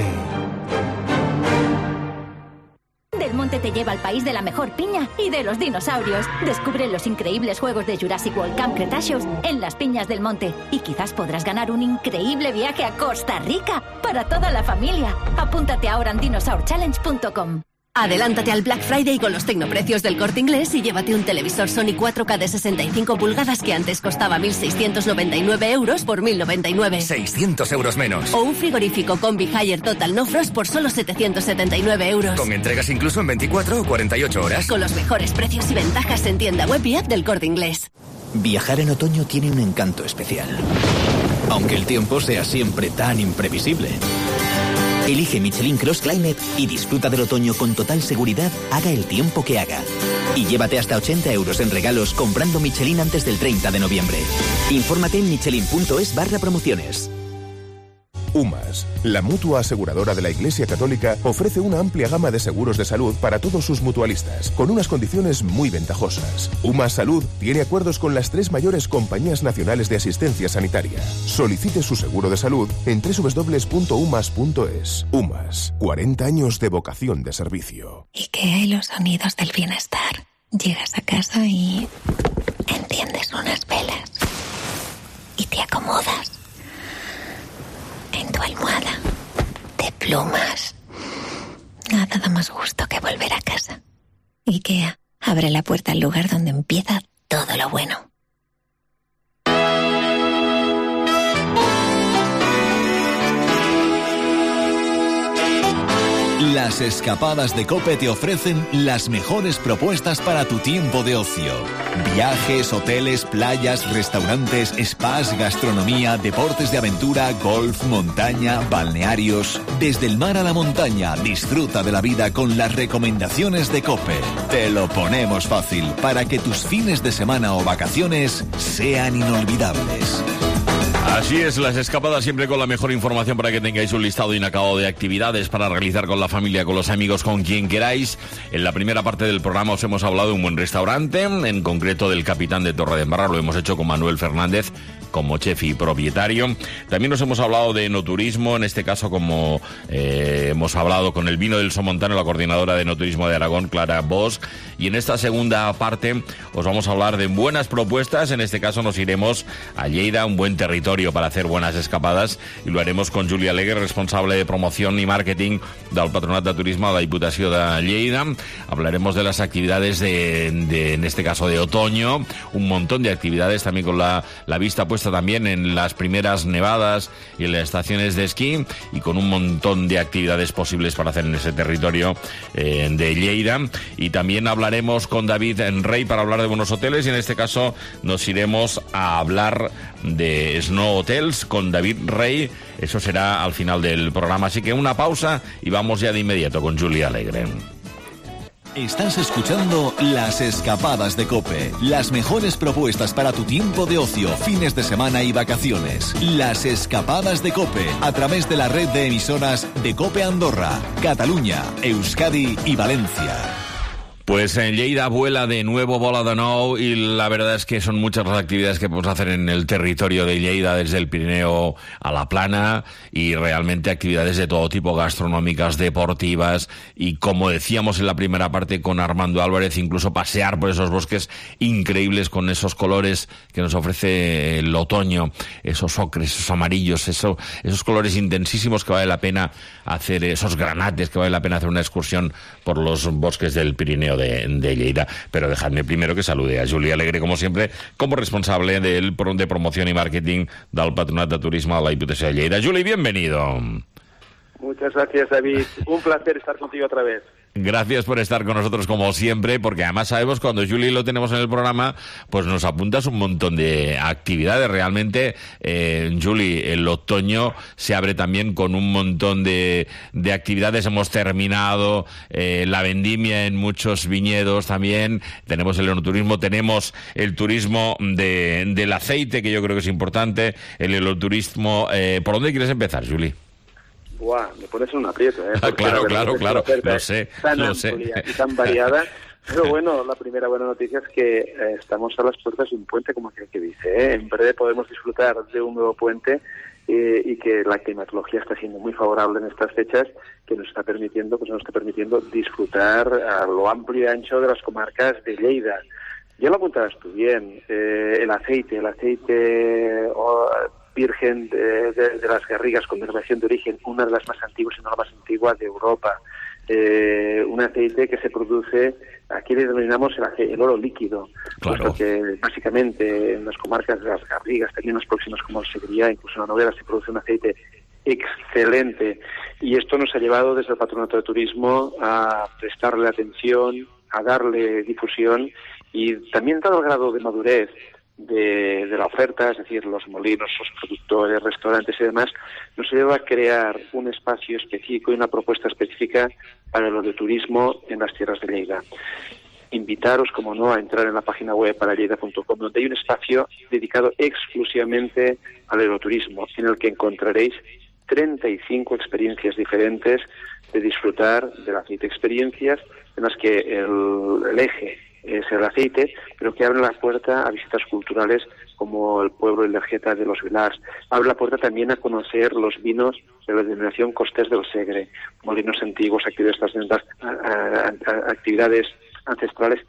Del Monte te lleva al país de la mejor piña y de los dinosaurios. Descubre los increíbles juegos de Jurassic World Camp Cretaceous en las Piñas del Monte. Y quizás podrás ganar un increíble viaje a Costa Rica para toda la familia. Apúntate ahora en dinosaur challenge punto com. Adelántate al Black Friday con los tecnoprecios del Corte Inglés y llévate un televisor Sony cuatro K de sesenta y cinco pulgadas que antes costaba mil seiscientos noventa y nueve euros por mil noventa y nueve. seiscientos euros menos. O un frigorífico Combi Haier Total No Frost por solo setecientos setenta y nueve euros. Con entregas incluso en veinticuatro o cuarenta y ocho horas. Con los mejores precios y ventajas en tienda web y app del Corte Inglés. Viajar en otoño tiene un encanto especial, aunque el tiempo sea siempre tan imprevisible. Elige Michelin Cross Climate y disfruta del otoño con total seguridad, haga el tiempo que haga. Y llévate hasta ochenta euros en regalos comprando Michelin antes del treinta de noviembre. Infórmate en michelin punto es barra promociones. UMAS, la mutua aseguradora de la Iglesia Católica, ofrece una amplia gama de seguros de salud para todos sus mutualistas, con unas condiciones muy ventajosas. UMAS Salud tiene acuerdos con las tres mayores compañías nacionales de asistencia sanitaria. Solicite su seguro de salud en doble u doble u doble u punto umas punto es. UMAS, cuarenta años de vocación de servicio. IKEA y los sonidos del bienestar. Llegas a casa y enciendes unas velas y te acomodas en tu almohada de plumas. Nada da más gusto que volver a casa. IKEA abre la puerta al lugar donde empieza todo lo bueno. Las escapadas de COPE te ofrecen las mejores propuestas para tu tiempo de ocio. Viajes, hoteles, playas, restaurantes, spas, gastronomía, deportes de aventura, golf, montaña, balnearios. Desde el mar a la montaña, disfruta de la vida con las recomendaciones de COPE. Te lo ponemos fácil para que tus fines de semana o vacaciones sean inolvidables. Así es, las escapadas siempre con la mejor información para que tengáis un listado inacabado de actividades para realizar con la familia, con los amigos, con quien queráis. En la primera parte del programa os hemos hablado de un buen restaurante, en concreto del Capitán de Torredembarra, lo hemos hecho con Manuel Fernández como chef y propietario. También nos hemos hablado de enoturismo, en este caso como eh, hemos hablado con el vino del Somontano, la coordinadora de enoturismo de Aragón, Clara Bosch. Y en esta segunda parte os vamos a hablar de buenas propuestas, en este caso nos iremos a Lleida, un buen territorio para hacer buenas escapadas, y lo haremos con Julia Alegre, responsable de promoción y marketing del Patronat de Turismo de la Diputació de Lleida. Hablaremos de las actividades de, de en este caso de otoño, un montón de actividades también con la, la vista puesta también en las primeras nevadas y en las estaciones de esquí, y con un montón de actividades posibles para hacer en ese territorio eh, de Lleida. Y también hablaremos con David Rey para hablar de buenos hoteles, y en este caso nos iremos a hablar de Snow Hotels con David Rey. Eso será al final del programa, así que una pausa y vamos ya de inmediato con Julia Alegre. Estás escuchando Las Escapadas de COPE. Las mejores propuestas para tu tiempo de ocio, fines de semana y vacaciones. Las Escapadas de COPE, a través de la red de emisoras de COPE Andorra, Cataluña, Euskadi y Valencia. Pues en Lleida vuela de nuevo, vola de nou, y la verdad es que son muchas las actividades que podemos hacer en el territorio de Lleida, desde el Pirineo a la Plana, y realmente actividades de todo tipo, gastronómicas, deportivas, y como decíamos en la primera parte con Armando Álvarez, incluso pasear por esos bosques increíbles con esos colores que nos ofrece el otoño, esos ocres, esos amarillos, eso, esos colores intensísimos que vale la pena hacer, esos granates que vale la pena hacer una excursión por los bosques del Pirineo De, de Lleida. Pero dejadme primero que salude a Juli Alegre, como siempre, como responsable del, de promoción y marketing del Patronat de Turismo de la Diputación de Lleida. Juli, bienvenido. Muchas gracias, David. Un placer estar contigo otra vez. Gracias por estar con nosotros como siempre, porque además sabemos cuando Juli lo tenemos en el programa, pues nos apuntas un montón de actividades. Realmente, eh, Juli, el otoño se abre también con un montón de, de actividades. Hemos terminado eh, la vendimia en muchos viñedos también. Tenemos el enoturismo, tenemos el turismo de, del aceite, que yo creo que es importante, el enoturismo. Eh, ¿Por dónde quieres empezar, Juli? Buah, me pones en un aprieto, ¿eh? Ah, claro, claro, claro, lo sé, tan lo sé. Y tan variada. Pero bueno, la primera buena noticia es que eh, estamos a las puertas de un puente, como que, que dice, ¿eh? En breve podemos disfrutar de un nuevo puente eh, y que la climatología está siendo muy favorable en estas fechas, que nos está permitiendo, pues nos está permitiendo disfrutar a lo amplio y ancho de las comarcas de Lleida. Ya lo apuntabas tú bien, eh, el aceite, el aceite... Oh, virgen de, de, de las Garrigas con denominación de origen, una de las más antiguas y no la más antigua de Europa. Eh, un aceite que se produce, aquí le denominamos el, ace- el oro líquido, claro. Puesto que básicamente en las comarcas de las Garrigas, también las próximas como el Segriá, incluso en la Noguera, se produce un aceite excelente. Y esto nos ha llevado desde el Patronato de Turismo a prestarle atención, a darle difusión, y también dado el grado de madurez De, de la oferta, es decir, los molinos, los productores, restaurantes y demás, nos lleva a crear un espacio específico y una propuesta específica para lo de turismo en las tierras de Lleida. Invitaros, como no, a entrar en la página web para lleida punto com, donde hay un espacio dedicado exclusivamente al enoturismo, en el que encontraréis treinta y cinco experiencias diferentes de disfrutar del aceite, experiencias en las que el, el eje es el aceite, pero que abre la puerta a visitas culturales como el pueblo y la Jerta de los Vilars. Abre la puerta también a conocer los vinos de la denominación Costés del Segre, molinos antiguos, actividades trascendentales, actividades ancestrales,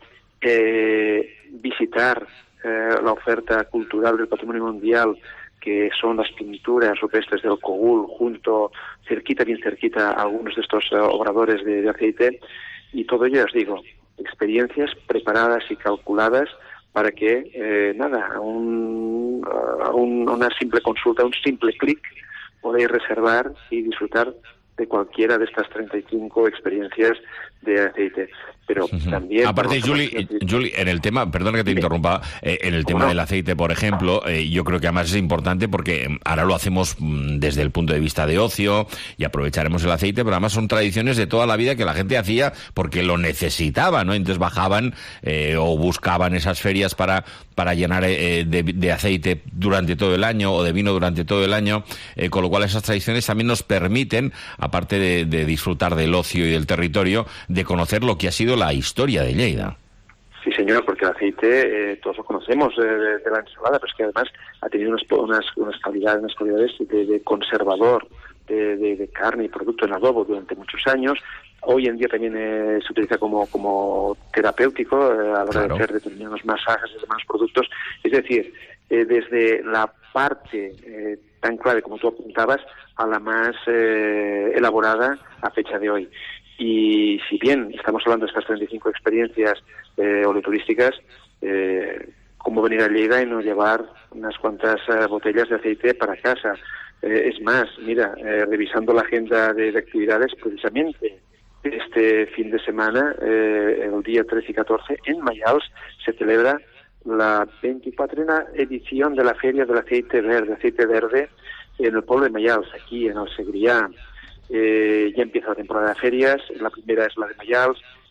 eh, visitar eh, la oferta cultural del patrimonio mundial, que son las pinturas rupestres del Cogul, junto, cerquita, bien cerquita, a algunos de estos uh, obradores de, de aceite, y todo ello, ya os digo, experiencias preparadas y calculadas para que, eh, nada, a, un, a un, una simple consulta, un simple clic, podéis reservar y disfrutar de cualquiera de estas treinta y cinco experiencias de aceite. Pero uh-huh. también... Aparte, Juli, Juli, en el tema, perdona que te interrumpa, eh, en el tema no? del aceite, por ejemplo, eh, yo creo que además es importante porque ahora lo hacemos desde el punto de vista de ocio y aprovecharemos el aceite, pero además son tradiciones de toda la vida que la gente hacía porque lo necesitaba, ¿no? Entonces bajaban eh, o buscaban esas ferias para, para llenar eh, de, de aceite durante todo el año o de vino durante todo el año, eh, con lo cual esas tradiciones también nos permiten, aparte de, de disfrutar del ocio y del territorio, de conocer lo que ha sido la historia de Lleida. Sí, señor, porque el aceite, eh, todos lo conocemos eh, de, de la ensalada, pero es que además ha tenido unas, unas, unas calidades, unas cualidades de, de conservador de, de, de carne y producto en adobo durante muchos años. Hoy en día también eh, se utiliza como, como terapéutico eh, a la hora claro. de hacer determinados masajes y demás productos. Es decir, eh, desde la parte eh, tan clave como tú apuntabas a la más eh, elaborada a fecha de hoy. Y si bien estamos hablando de estas treinta y cinco experiencias eh, oleoturísticas, eh, ¿cómo venir a Lleida y no llevar unas cuantas eh, botellas de aceite para casa? Eh, es más, mira, eh, revisando la agenda de, de actividades, precisamente este fin de semana, eh, el día trece y catorce, en Maials se celebra la veinticuatrena edición de la Feria del Aceite Verde, aceite verde en el pueblo de Maials, aquí en el Segrià. Eh, ya empieza la temporada de ferias, la primera es la de Maials,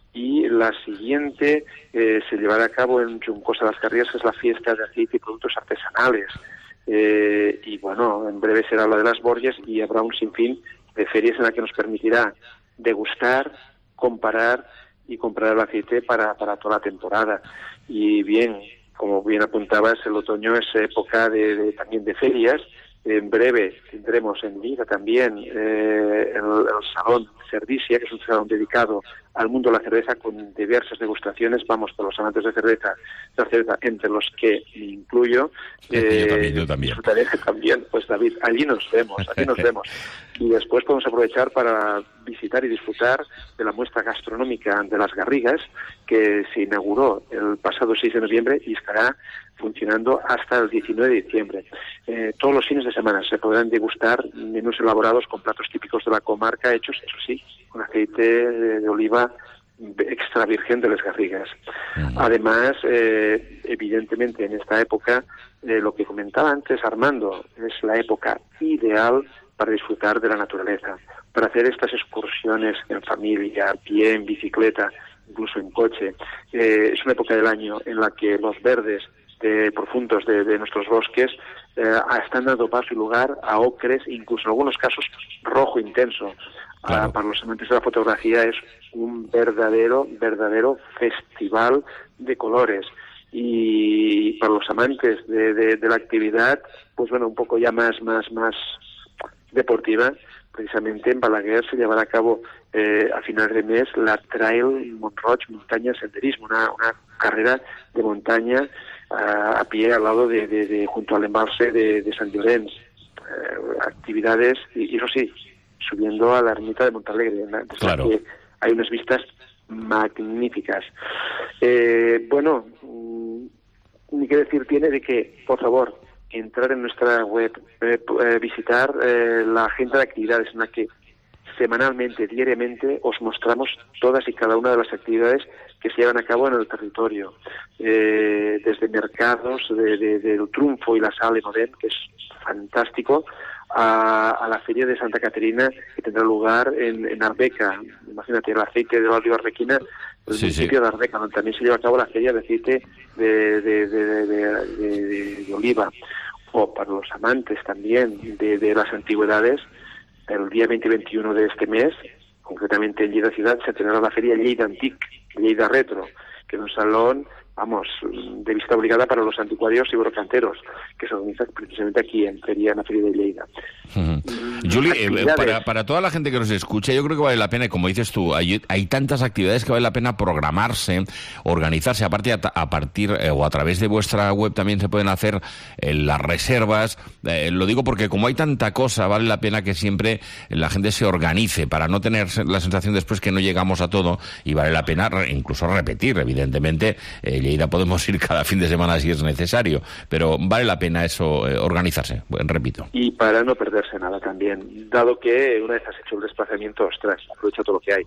y la siguiente eh, se llevará a cabo en Juncosa de las Garrigas, que es la fiesta de aceite y productos artesanales. Eh, y bueno, en breve será la de las Borges y habrá un sinfín de ferias en la que nos permitirá degustar, comparar y comprar el aceite para, para toda la temporada. Y bien, como bien apuntabas, el otoño es época de, de también de ferias. En breve tendremos en Liga también eh, el, el Salón Cervicia, que es un salón dedicado al mundo de la cerveza con diversas degustaciones. Vamos, por los amantes de cerveza, de la cerveza, entre los que me incluyo. Eh, yo también, yo también. Disfrutaré también, pues David, allí nos vemos, allí nos vemos. Y después podemos aprovechar para visitar y disfrutar de la muestra gastronómica de las Garrigas, que se inauguró el pasado seis de noviembre y estará funcionando hasta el diecinueve de diciembre. Eh, todos los fines de semana se podrán degustar menús elaborados con platos típicos de la comarca, hechos, eso sí, con aceite de oliva extra virgen de las Garrigas. Uh-huh. Además, eh, evidentemente en esta época, eh, lo que comentaba antes Armando, es la época ideal para disfrutar de la naturaleza, para hacer estas excursiones en familia, a pie, en bicicleta, incluso en coche. Eh, es una época del año en la que los verdes de, profundos de, de nuestros bosques eh, están dando paso y lugar a ocres, incluso en algunos casos rojo intenso. Claro. Ah, para los amantes de la fotografía es un verdadero, verdadero festival de colores. Y para los amantes de, de, de la actividad, pues bueno, un poco ya más, más, más deportiva, precisamente en Balaguer se llevará a cabo eh, a finales de mes la Trail Mont-Roig Montaña Senderismo, una, una carrera de montaña a, a pie al lado de, de, de junto al embalse de, de Sant Llorenç. Eh, actividades, y, y eso sí, subiendo a la ermita de Montalegre, ¿no? Claro. Que hay unas vistas magníficas. Eh, bueno, ni que decir tiene de que, por favor, entrar en nuestra web, eh, eh, visitar eh, la agenda de actividades en la que semanalmente, diariamente, os mostramos todas y cada una de las actividades que se llevan a cabo en el territorio, eh, desde mercados de, de, del Trunfo y la Sala de Modem, que es fantástico, a, a la Feria de Santa Caterina, que tendrá lugar en, en Arbeca. Imagínate, el aceite de la oliva arbequina, el sí, municipio sí. de Arbeca, donde también se lleva a cabo la Feria de Aceite de, de, de, de, de, de, de oliva. O para los amantes también de, de las antigüedades, el día veinte y veintiuno de este mes, concretamente en Lleida Ciudad, se tendrá la Feria Lleida Antic, Lleida Retro, que es un salón, vamos, de vista obligada para los anticuarios y brocanteros, que se organiza precisamente aquí en Feria, en la Feria de Lleida. Uh-huh. Juli, eh, para, para toda la gente que nos escucha, yo creo que vale la pena, como dices tú, hay, hay tantas actividades que vale la pena programarse, organizarse. Aparte, a, a partir eh, o a través de vuestra web también se pueden hacer eh, las reservas. Eh, lo digo porque como hay tanta cosa, vale la pena que siempre la gente se organice para no tener la sensación después que no llegamos a todo, y vale la pena re, incluso repetir, evidentemente. Eh, Lleida podemos ir cada fin de semana si es necesario, pero vale la pena eso, eh, organizarse, bueno, repito. Y para no perderse nada también, dado que una vez has hecho el desplazamiento, ostras, aprovecha todo lo que hay.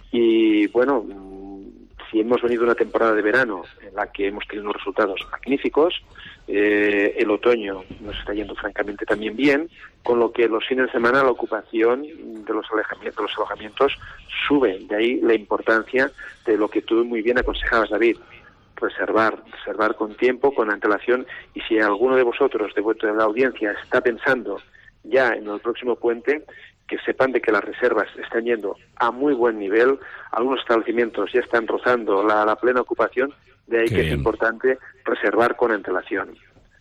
Y bueno, si hemos venido una temporada de verano en la que hemos tenido unos resultados magníficos, eh, el otoño nos está yendo francamente también bien, con lo que los fines de semana la ocupación de los alojamientos, de los alojamientos sube. De ahí la importancia de lo que tú muy bien aconsejabas, David: reservar, reservar con tiempo, con antelación. Y si alguno de vosotros, de vuestra la audiencia, está pensando ya en el próximo puente, que sepan de que las reservas están yendo a muy buen nivel. Algunos establecimientos ya están rozando la, la plena ocupación, de ahí Qué que bien. Es importante reservar con antelación.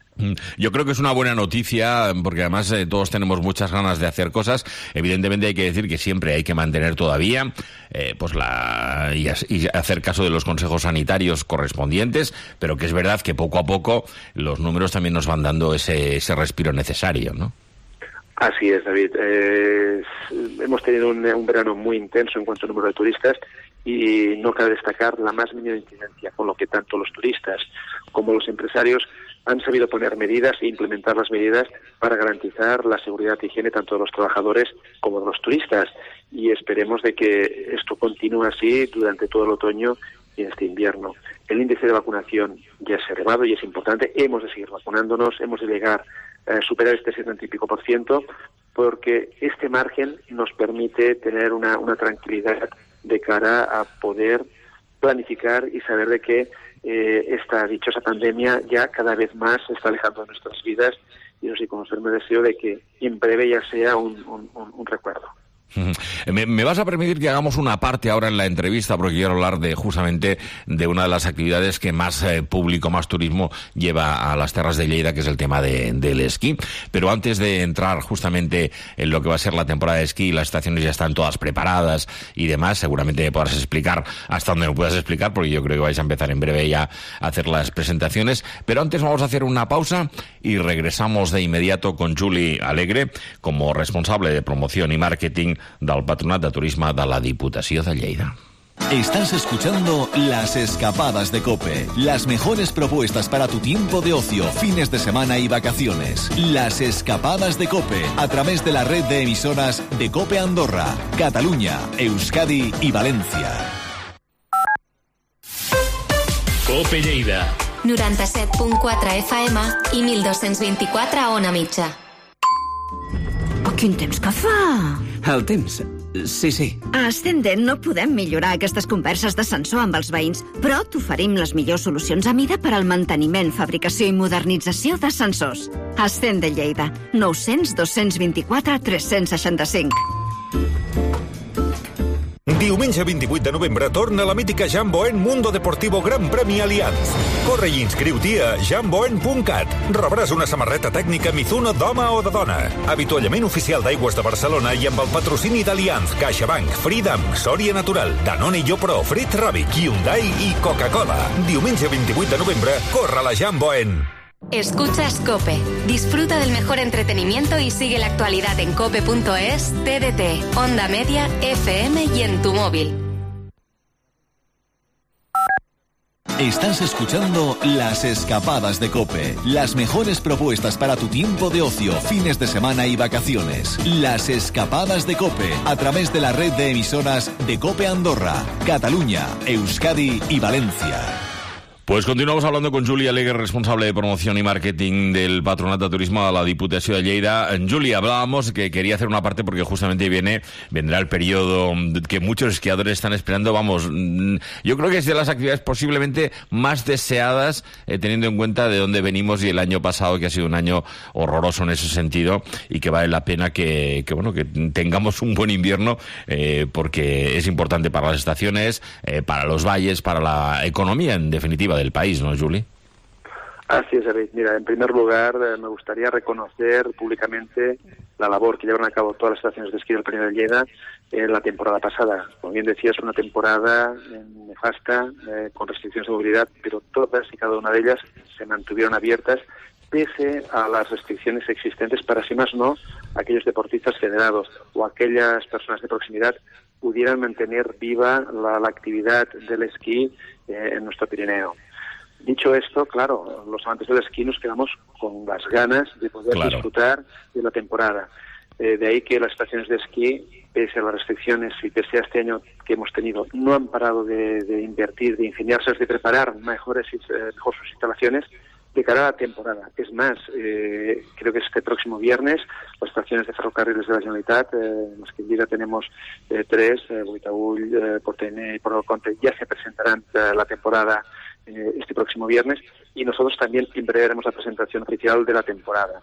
Yo creo que es una buena noticia, porque además eh, todos tenemos muchas ganas de hacer cosas. Evidentemente hay que decir que siempre hay que mantener todavía eh, pues la y, y hacer caso de los consejos sanitarios correspondientes, pero que es verdad que poco a poco los números también nos van dando ese, ese respiro necesario, ¿no? Así es, David. Eh, hemos tenido un, un verano muy intenso en cuanto al número de turistas, y no cabe destacar la más mínima incidencia, con lo que tanto los turistas como los empresarios han sabido poner medidas e implementar las medidas para garantizar la seguridad e higiene tanto de los trabajadores como de los turistas. Y esperemos de que esto continúe así durante todo el otoño y este invierno. El índice de vacunación ya es elevado y es importante. Hemos de seguir vacunándonos, hemos de llegar a superar este setenta y pico por ciento, porque este margen nos permite tener una, una tranquilidad de cara a poder planificar y saber de que eh, esta dichosa pandemia ya cada vez más se está alejando de nuestras vidas, y no sé, con firme deseo de que en breve ya sea un, un, un, un recuerdo. Me, me vas a permitir que hagamos una parte ahora en la entrevista, porque quiero hablar de justamente de una de las actividades que más eh, público, más turismo lleva a las Terras de Lleida, que es el tema de, del esquí. Pero antes de entrar justamente en lo que va a ser la temporada de esquí, las estaciones ya están todas preparadas y demás, seguramente me podrás explicar hasta donde me puedas explicar, porque yo creo que vais a empezar en breve ya a hacer las presentaciones. Pero antes vamos a hacer una pausa y regresamos de inmediato con Juli Alegre, como responsable de promoción y marketing del Patronat de Turisme de la Diputació de Lleida. Estás escuchando Las Escapadas de COPE, las mejores propuestas para tu tiempo de ocio, fines de semana y vacaciones. Las Escapadas de COPE, a través de la red de emisoras de COPE Andorra, Catalunya, Euskadi y Valencia. COPE Lleida. noranta-set punt quatre F M i mil dos-cents vint-i-quatre a Ona Mitja. Oh, quin temps que fa! El temps? Sí, sí. A Ascendent no podem millorar aquestes converses d'ascensor amb els veïns, però t'oferim les millors solucions a mida per al manteniment, fabricació i modernització d'ascensors. Ascendent Lleida, nou-cents dos-cents vint-i-quatre tres-cents seixanta-cinc. Diumenge vint-i-vuit de novembre torna la mítica Jamboen Mundo Deportivo Gran Premi Allianz. Corre i inscriu-t'hi a jamboen punt cat. Rebràs una samarreta tècnica Mizuno d'home o de dona. Avituallament oficial d'Aigües de Barcelona i amb el patrocini d'Allianz, CaixaBank, Freedom, Sòria Natural, Danone i Yopro, Frit Rabic, Hyundai i Coca-Cola. Diumenge vint-i-vuit de novembre, corre la Jamboen. Escuchas COPE. Disfruta del mejor entretenimiento y sigue la actualidad en cope punto es, T D T, Onda Media, F M y en tu móvil. Estás escuchando Las Escapadas de COPE, las mejores propuestas para tu tiempo de ocio, fines de semana y vacaciones. Las Escapadas de COPE, a través de la red de emisoras de COPE Andorra, Catalunya, Euskadi y Valencia. Pues continuamos hablando con Juli Alegre, responsable de promoción y marketing del Patronat de Turismo de la Diputació de Lleida. Juli, hablábamos que quería hacer una parte porque justamente viene, vendrá el periodo que muchos esquiadores están esperando. Vamos, yo creo que es de las actividades posiblemente más deseadas, eh, teniendo en cuenta de dónde venimos y el año pasado, que ha sido un año horroroso en ese sentido, y que vale la pena que, que bueno, que tengamos un buen invierno, eh, porque es importante para las estaciones, eh, para los valles, para la economía, en definitiva, del país, ¿no, Juli? Así es, David. Mira, en primer lugar, eh, me gustaría reconocer públicamente la labor que llevaron a cabo todas las estaciones de esquí del Pirineo de Lleida en la temporada pasada. Como bien decías, una temporada eh, nefasta, eh, con restricciones de movilidad, pero todas y cada una de ellas se mantuvieron abiertas pese a las restricciones existentes para, si más no, aquellos deportistas federados o aquellas personas de proximidad pudieran mantener viva la, la actividad del esquí eh, en nuestro Pirineo. Dicho esto, claro, los amantes del esquí nos quedamos con las ganas de poder claro. disfrutar de la temporada. Eh, de ahí que las estaciones de esquí, pese a las restricciones y pese a este año que hemos tenido, no han parado de, de invertir, de ingeniarse, de preparar mejores, eh, mejor sus instalaciones de cara a la temporada. Es más, eh, creo que este próximo viernes las estaciones de ferrocarriles de la Generalitat, eh, en las que en Lleida tenemos eh, tres, eh, Boitaúll, eh, Portene y Portoconte, ya se presentarán eh, la temporada eh, este próximo viernes, y nosotros también en breve haremos la presentación oficial de la temporada.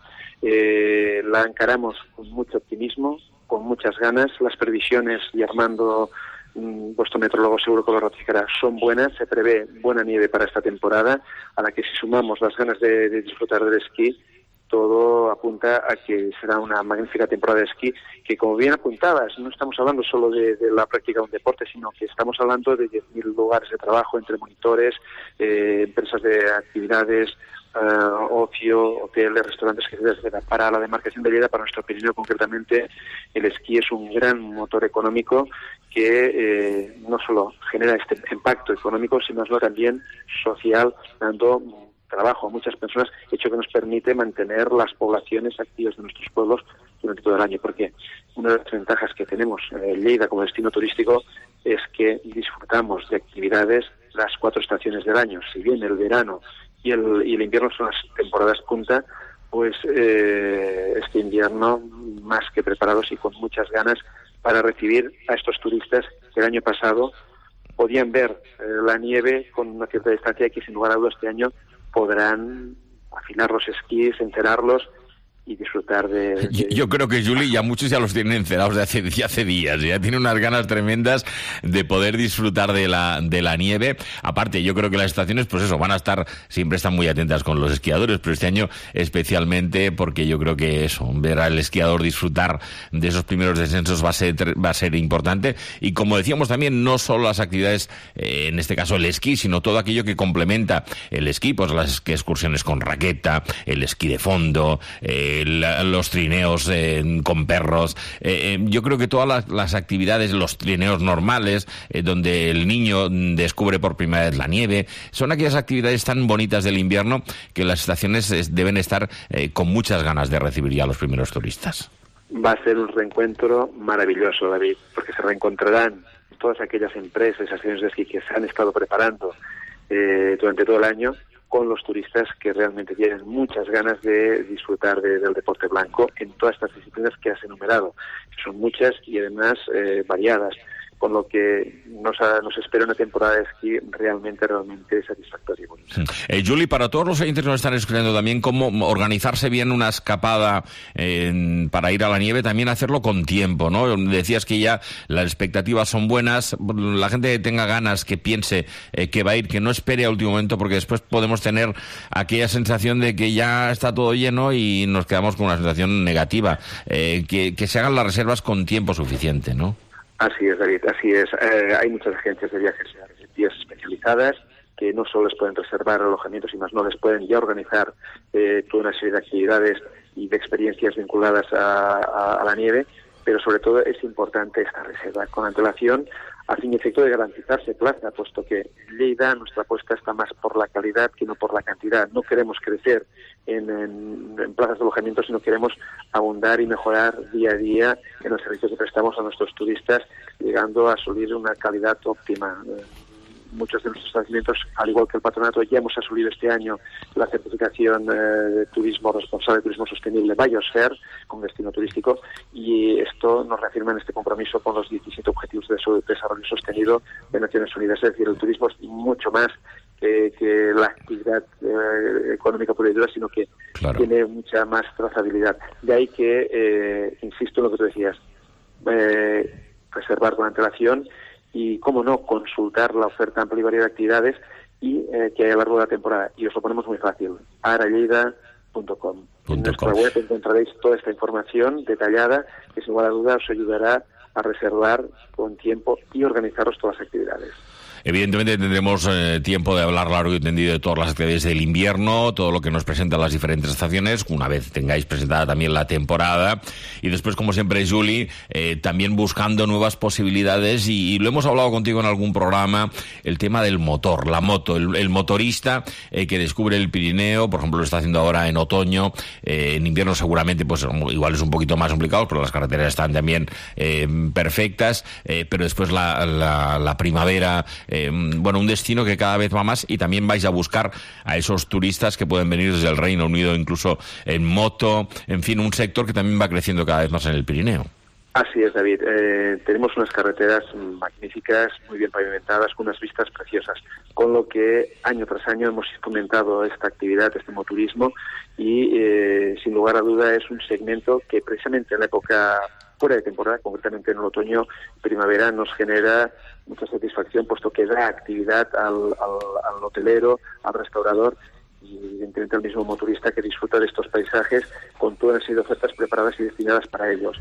Eh, la encaramos con mucho optimismo, con muchas ganas. Las previsiones, y Armando, vuestro metrólogo seguro que lo ratificará, son buenas. Se prevé buena nieve para esta temporada, a la que si sumamos las ganas de, de disfrutar del esquí, todo apunta a que será una magnífica temporada de esquí, que, como bien apuntabas, no estamos hablando solo de, de la práctica de un deporte, sino que estamos hablando de diez mil lugares de trabajo entre monitores, eh, empresas de actividades, Uh, ocio, hoteles, restaurantes, que se para la demarcación de Lleida, para nuestro Pirineo concretamente. El esquí es un gran motor económico que eh, no solo genera este impacto económico, sino también social, dando trabajo a muchas personas, hecho que nos permite mantener las poblaciones activas de nuestros pueblos durante todo el año, porque una de las ventajas que tenemos en Lleida como destino turístico es que disfrutamos de actividades las cuatro estaciones del año. Si bien el verano y el, y el invierno son las temporadas punta, pues eh, este invierno más que preparados y con muchas ganas para recibir a estos turistas que el año pasado podían ver eh, la nieve con una cierta distancia y que sin lugar a dudas este año podrán afinar los esquís, encerarlos y disfrutar de... de... Yo, yo creo que Juli ya muchos ya los tienen encerados de hace, de hace días, ya tiene unas ganas tremendas de poder disfrutar de la, de la nieve. Aparte, yo creo que las estaciones, pues eso, van a estar, siempre están muy atentas con los esquiadores, pero este año especialmente porque yo creo que eso, ver al esquiador disfrutar de esos primeros descensos va a ser, va a ser importante. Y como decíamos también, no solo las actividades, eh, en este caso el esquí, sino todo aquello que complementa el esquí, pues las excursiones con raqueta, el esquí de fondo, eh, La, los trineos eh, con perros. Eh, eh, yo creo que todas las, las actividades, los trineos normales, eh, donde el niño descubre por primera vez la nieve, son aquellas actividades tan bonitas del invierno que las estaciones eh, deben estar eh, con muchas ganas de recibir ya a los primeros turistas. Va a ser un reencuentro maravilloso, David, porque se reencontrarán todas aquellas empresas, estaciones de esquí que se han estado preparando eh, durante todo el año con los turistas que realmente tienen muchas ganas de disfrutar de, del deporte blanco en todas estas disciplinas que has enumerado. Son muchas y además eh, variadas, con lo que nos, ha, nos espera una temporada de esquí realmente, realmente satisfactoria. Eh, Juli, para todos los oyentes que nos están escuchando también, cómo organizarse bien una escapada eh, para ir a la nieve, también hacerlo con tiempo, ¿no? Decías que ya las expectativas son buenas, la gente que tenga ganas, que piense eh, que va a ir, que no espere a último momento, porque después podemos tener aquella sensación de que ya está todo lleno y nos quedamos con una sensación negativa. Eh, que, que se hagan las reservas con tiempo suficiente, ¿no? Así es, David, así es. Eh, hay muchas agencias de viajes especializadas que no solo les pueden reservar alojamientos y más, no les pueden ya organizar eh, toda una serie de actividades y de experiencias vinculadas a, a, a la nieve, pero sobre todo es importante esta reserva con antelación a fin y efecto de garantizarse plaza, puesto que en Lleida nuestra apuesta está más por la calidad que no por la cantidad. No queremos crecer en, en, en plazas de alojamiento, sino queremos abundar y mejorar día a día en los servicios que prestamos a nuestros turistas, llegando a subir una calidad óptima. Muchos de nuestros establecimientos, al igual que el patronato, ya hemos asumido este año la certificación eh, de turismo responsable, turismo sostenible Biosphere, con destino turístico, y esto nos reafirma en este compromiso con los diecisiete Objetivos de Desarrollo Sostenido de Naciones Unidas. Es decir, el turismo es mucho más que, que la actividad eh, económica pura y dura, sino que claro, tiene mucha más trazabilidad. De ahí que, eh, insisto en lo que tú decías, eh, reservar con antelación y, cómo no, consultar la oferta amplia y variedad de actividades y eh, que hay a lo largo de la temporada. Y os lo ponemos muy fácil, arallida punto com. En nuestra web encontraréis toda esta información detallada que, sin lugar a dudas, os ayudará a reservar con tiempo y organizaros todas las actividades. Evidentemente tendremos eh, tiempo de hablar largo y tendido de todas las actividades del invierno, todo lo que nos presentan las diferentes estaciones, una vez tengáis presentada también la temporada. Y después, como siempre, Juli, eh, también buscando nuevas posibilidades, y, y lo hemos hablado contigo en algún programa, el tema del motor, la moto, el, el motorista eh, que descubre el Pirineo, por ejemplo, lo está haciendo ahora en otoño, eh, en invierno seguramente pues igual es un poquito más complicado, pero las carreteras están también eh, perfectas, eh, pero después la, la, la primavera... Eh, bueno, un destino que cada vez va más, y también vais a buscar a esos turistas que pueden venir desde el Reino Unido, incluso en moto, en fin, un sector que también va creciendo cada vez más en el Pirineo. Así es, David. Eh, tenemos unas carreteras magníficas, muy bien pavimentadas, con unas vistas preciosas, con lo que año tras año hemos fomentado esta actividad, este moturismo, y eh, sin lugar a duda es un segmento que precisamente en la época fuera de temporada, concretamente en el otoño y primavera, nos genera mucha satisfacción, puesto que da actividad al, al, al hotelero, al restaurador y evidentemente al mismo motorista que disfruta de estos paisajes con toda una serie de ofertas preparadas y destinadas para ellos.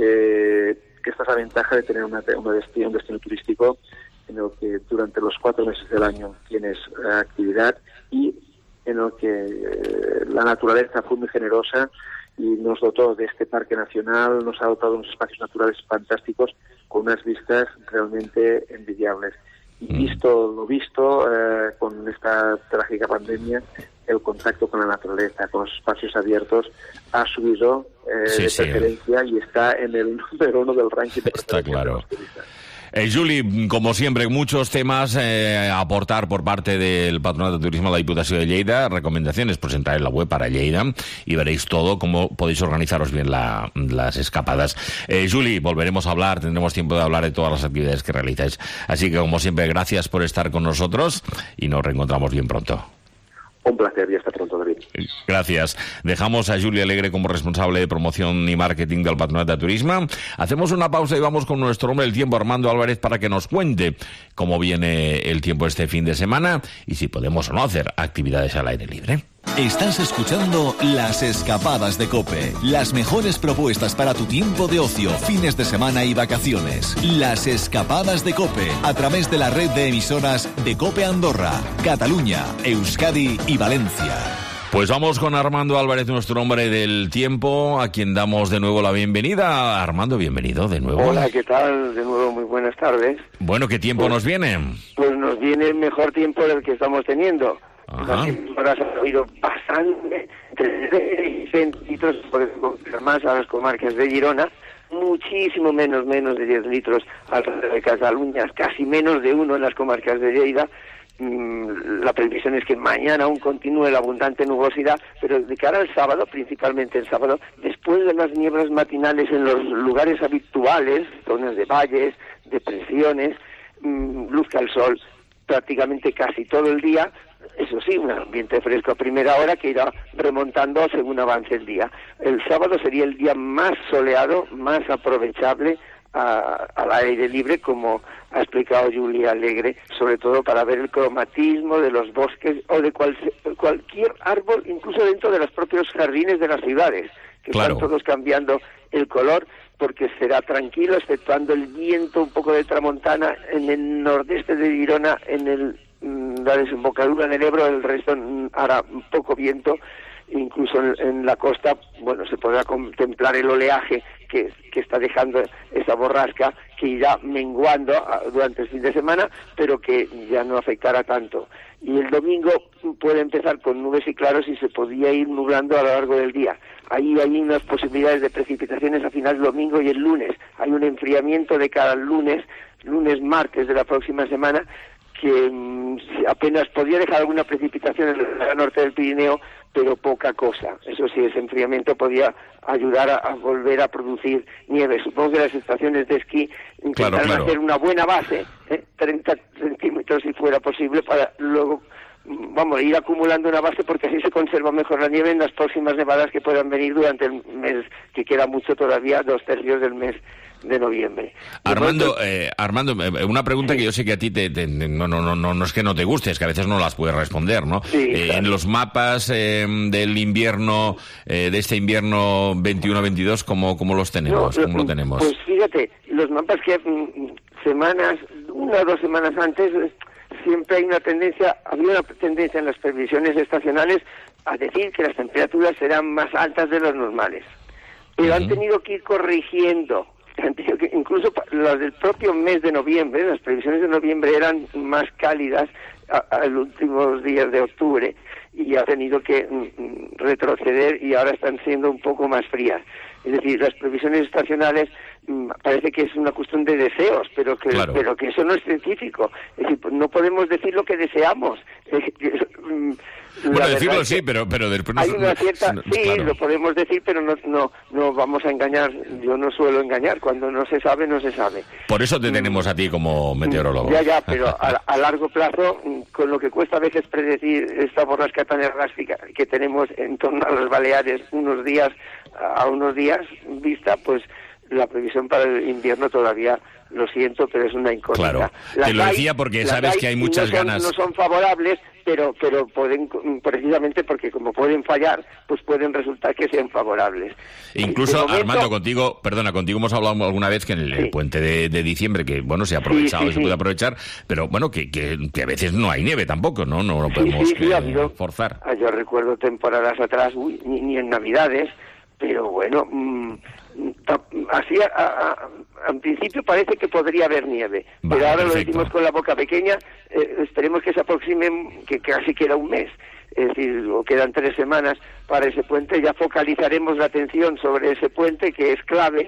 Eh, que esta es la ventaja de tener una, una destino, un destino turístico en el que durante los cuatro meses del año tienes eh, actividad, y en el que eh, la naturaleza fue muy generosa y nos dotó de este parque nacional, nos ha dotado de unos espacios naturales fantásticos con unas vistas realmente envidiables. Y visto lo visto, eh, con esta trágica pandemia, el contacto con la naturaleza, con los espacios abiertos, ha subido eh, sí, de preferencia sí. y está en el número uno del ranking de Está claro. De los turistas. Eh, Juli, como siempre, muchos temas eh, a aportar por parte del Patronato de Turismo de la Diputación de Lleida. Recomendaciones, pues entrar en la web para Lleida y veréis todo, cómo podéis organizaros bien la, las escapadas. Eh, Juli, volveremos a hablar, tendremos tiempo de hablar de todas las actividades que realizáis. Así que, como siempre, gracias por estar con nosotros y nos reencontramos bien pronto. Un placer y hasta pronto, David. Gracias. Dejamos a Juli Alegre como responsable de promoción y marketing del Patronato de Turismo. Hacemos una pausa y vamos con nuestro hombre del tiempo, Armando Álvarez, para que nos cuente cómo viene el tiempo este fin de semana y si podemos o no hacer actividades al aire libre. Estás escuchando Las Escapadas de COPE. Las mejores propuestas para tu tiempo de ocio, fines de semana y vacaciones. Las Escapadas de COPE, a través de la red de emisoras de COPE Andorra, Cataluña, Euskadi y Valencia. Pues vamos con Armando Álvarez, nuestro hombre del tiempo, a quien damos de nuevo la bienvenida. Armando, bienvenido de nuevo. Hola, ¿qué tal? De nuevo, muy buenas tardes. Bueno, ¿qué tiempo pues, nos viene? Pues nos viene el mejor tiempo del que estamos teniendo. Ajá. Las ha habido bastante, trece litros, por más a las comarcas de Girona, muchísimo menos, menos de diez litros alrededor de Cataluña, casi menos de uno en las comarcas de Lleida. La previsión es que mañana aún continúe la abundante nubosidad, pero de cara al sábado, principalmente el sábado, después de las nieblas matinales en los lugares habituales, zonas de valles, depresiones, luzca el sol prácticamente casi todo el día. Eso sí, un ambiente fresco a primera hora que irá remontando según avance el día. El sábado sería el día más soleado, más aprovechable a, al aire libre, como ha explicado Julia Alegre, sobre todo para ver el cromatismo de los bosques o de cual, cualquier árbol, incluso dentro de los propios jardines de las ciudades, que claro, están todos cambiando el color, porque será tranquilo, exceptuando el viento un poco de tramontana en el nordeste de Girona, en el la desembocadura del Ebro. El resto hará poco viento, incluso en, en la costa, bueno, se podrá contemplar el oleaje que, que está dejando esa borrasca, que irá menguando a, durante el fin de semana, pero que ya no afectará tanto. Y el domingo puede empezar con nubes y claros y se podría ir nublando a lo largo del día. Ahí hay unas posibilidades de precipitaciones a final del domingo y el lunes. Hay un enfriamiento de cada lunes, lunes, martes de la próxima semana, que mmm, apenas podría dejar alguna precipitación en el norte del Pirineo, pero poca cosa. Eso sí, ese enfriamiento podía ayudar a, a volver a producir nieve. Supongo que las estaciones de esquí intentarán claro, claro. hacer una buena base, ¿eh? treinta centímetros si fuera posible, para luego, vamos, ir acumulando una base, porque así se conserva mejor la nieve en las próximas nevadas que puedan venir durante el mes, que queda mucho todavía, dos tercios del mes de noviembre. Armando, eh, Armando, una pregunta sí. que yo sé que a ti te, te, no, no, no, no es que no te guste, es que a veces no las puedes responder, ¿no? Sí, eh, claro. En los mapas eh, del invierno, eh, de este invierno veintiuno veintidós, ¿cómo, cómo los tenemos? No, ¿Cómo lo tenemos? Pues fíjate, los mapas que semanas, una o dos semanas antes, siempre hay una tendencia, había una tendencia en las previsiones estacionales a decir que las temperaturas serán más altas de las normales. Pero uh-huh. han tenido que ir corrigiendo. Incluso las del propio mes de noviembre, las previsiones de noviembre eran más cálidas a, a los últimos días de octubre, y ha tenido que mm, retroceder y ahora están siendo un poco más frías. Es decir, las previsiones estacionales mm, parece que es una cuestión de deseos, pero que claro. pero que eso no es científico. Es decir, no podemos decir lo que deseamos. Bueno, decirlo sí, pero pero después no, hay una cierta no, sí claro. lo podemos decir, pero no no no vamos a engañar. Yo no suelo engañar. Cuando no se sabe, no se sabe. Por eso te tenemos a ti como meteorólogo. Ya ya, pero a, a largo plazo, con lo que cuesta a veces predecir esta borrasca tan errática que tenemos en torno a las Baleares, unos días a unos días vista, pues la previsión para el invierno todavía, lo siento, pero es una incógnita. Claro, las te lo hay, decía porque sabes que hay muchas no son, ganas. No son favorables, pero pero pueden, precisamente porque como pueden fallar, pues pueden resultar que sean favorables. Incluso, momento, Armando, contigo, perdona, contigo hemos hablado alguna vez que en el, sí. el puente de, de diciembre, que bueno, se ha aprovechado sí, sí, y se sí. puede aprovechar, pero bueno, que, que, que a veces no hay nieve tampoco, ¿no? No lo podemos sí, sí, sí, eh, habido, forzar. Yo recuerdo temporadas atrás, uy, ni, ni en Navidades, pero bueno, mmm, así a, a, a, en principio parece que podría haber nieve, vale, pero ahora perfecto. lo decimos con la boca pequeña, eh, esperemos que se aproximen, que casi queda un mes, es decir, o quedan tres semanas para ese puente. Ya focalizaremos la atención sobre ese puente, que es clave,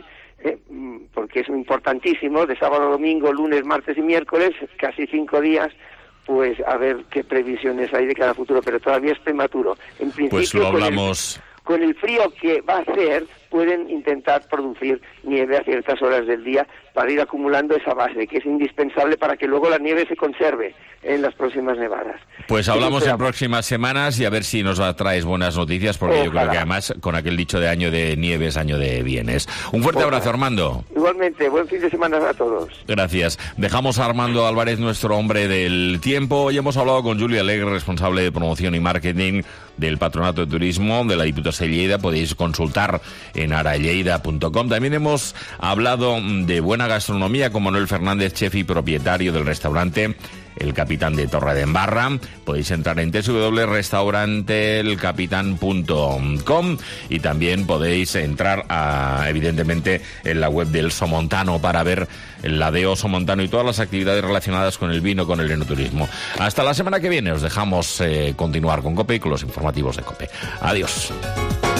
¿eh? Porque es importantísimo, de sábado a domingo, lunes, martes y miércoles, casi cinco días, pues a ver qué previsiones hay de cada futuro, pero todavía es prematuro. En principio, pues lo hablamos... Con el, con el frío que va a hacer, pueden intentar producir nieve a ciertas horas del día para ir acumulando esa base, que es indispensable para que luego la nieve se conserve en las próximas nevadas. Pues hablamos en próximas semanas y a ver si nos traes buenas noticias, porque Ojalá. Yo creo que además con aquel dicho de año de nieve es año de bienes. Un fuerte Ojalá. abrazo, Armando. Igualmente, buen fin de semana a todos. Gracias. Dejamos a Armando Álvarez, nuestro hombre del tiempo, y hemos hablado con Julia Alegre, responsable de promoción y marketing del Patronato de Turismo de la Diputación de Lleida. Podéis consultar en aralleida punto com. También hemos hablado de buena gastronomía con Manuel Fernández, chef y propietario del restaurante El Capitán de Torredembarra. Podéis entrar en doble u doble u doble punto restaurante el capitán punto com y también podéis entrar a, evidentemente, en la web del Somontano para ver la de Oso Montano y todas las actividades relacionadas con el vino, con el enoturismo. Hasta la semana que viene. Os dejamos eh, continuar con COPE y con los informativos de COPE. Adiós.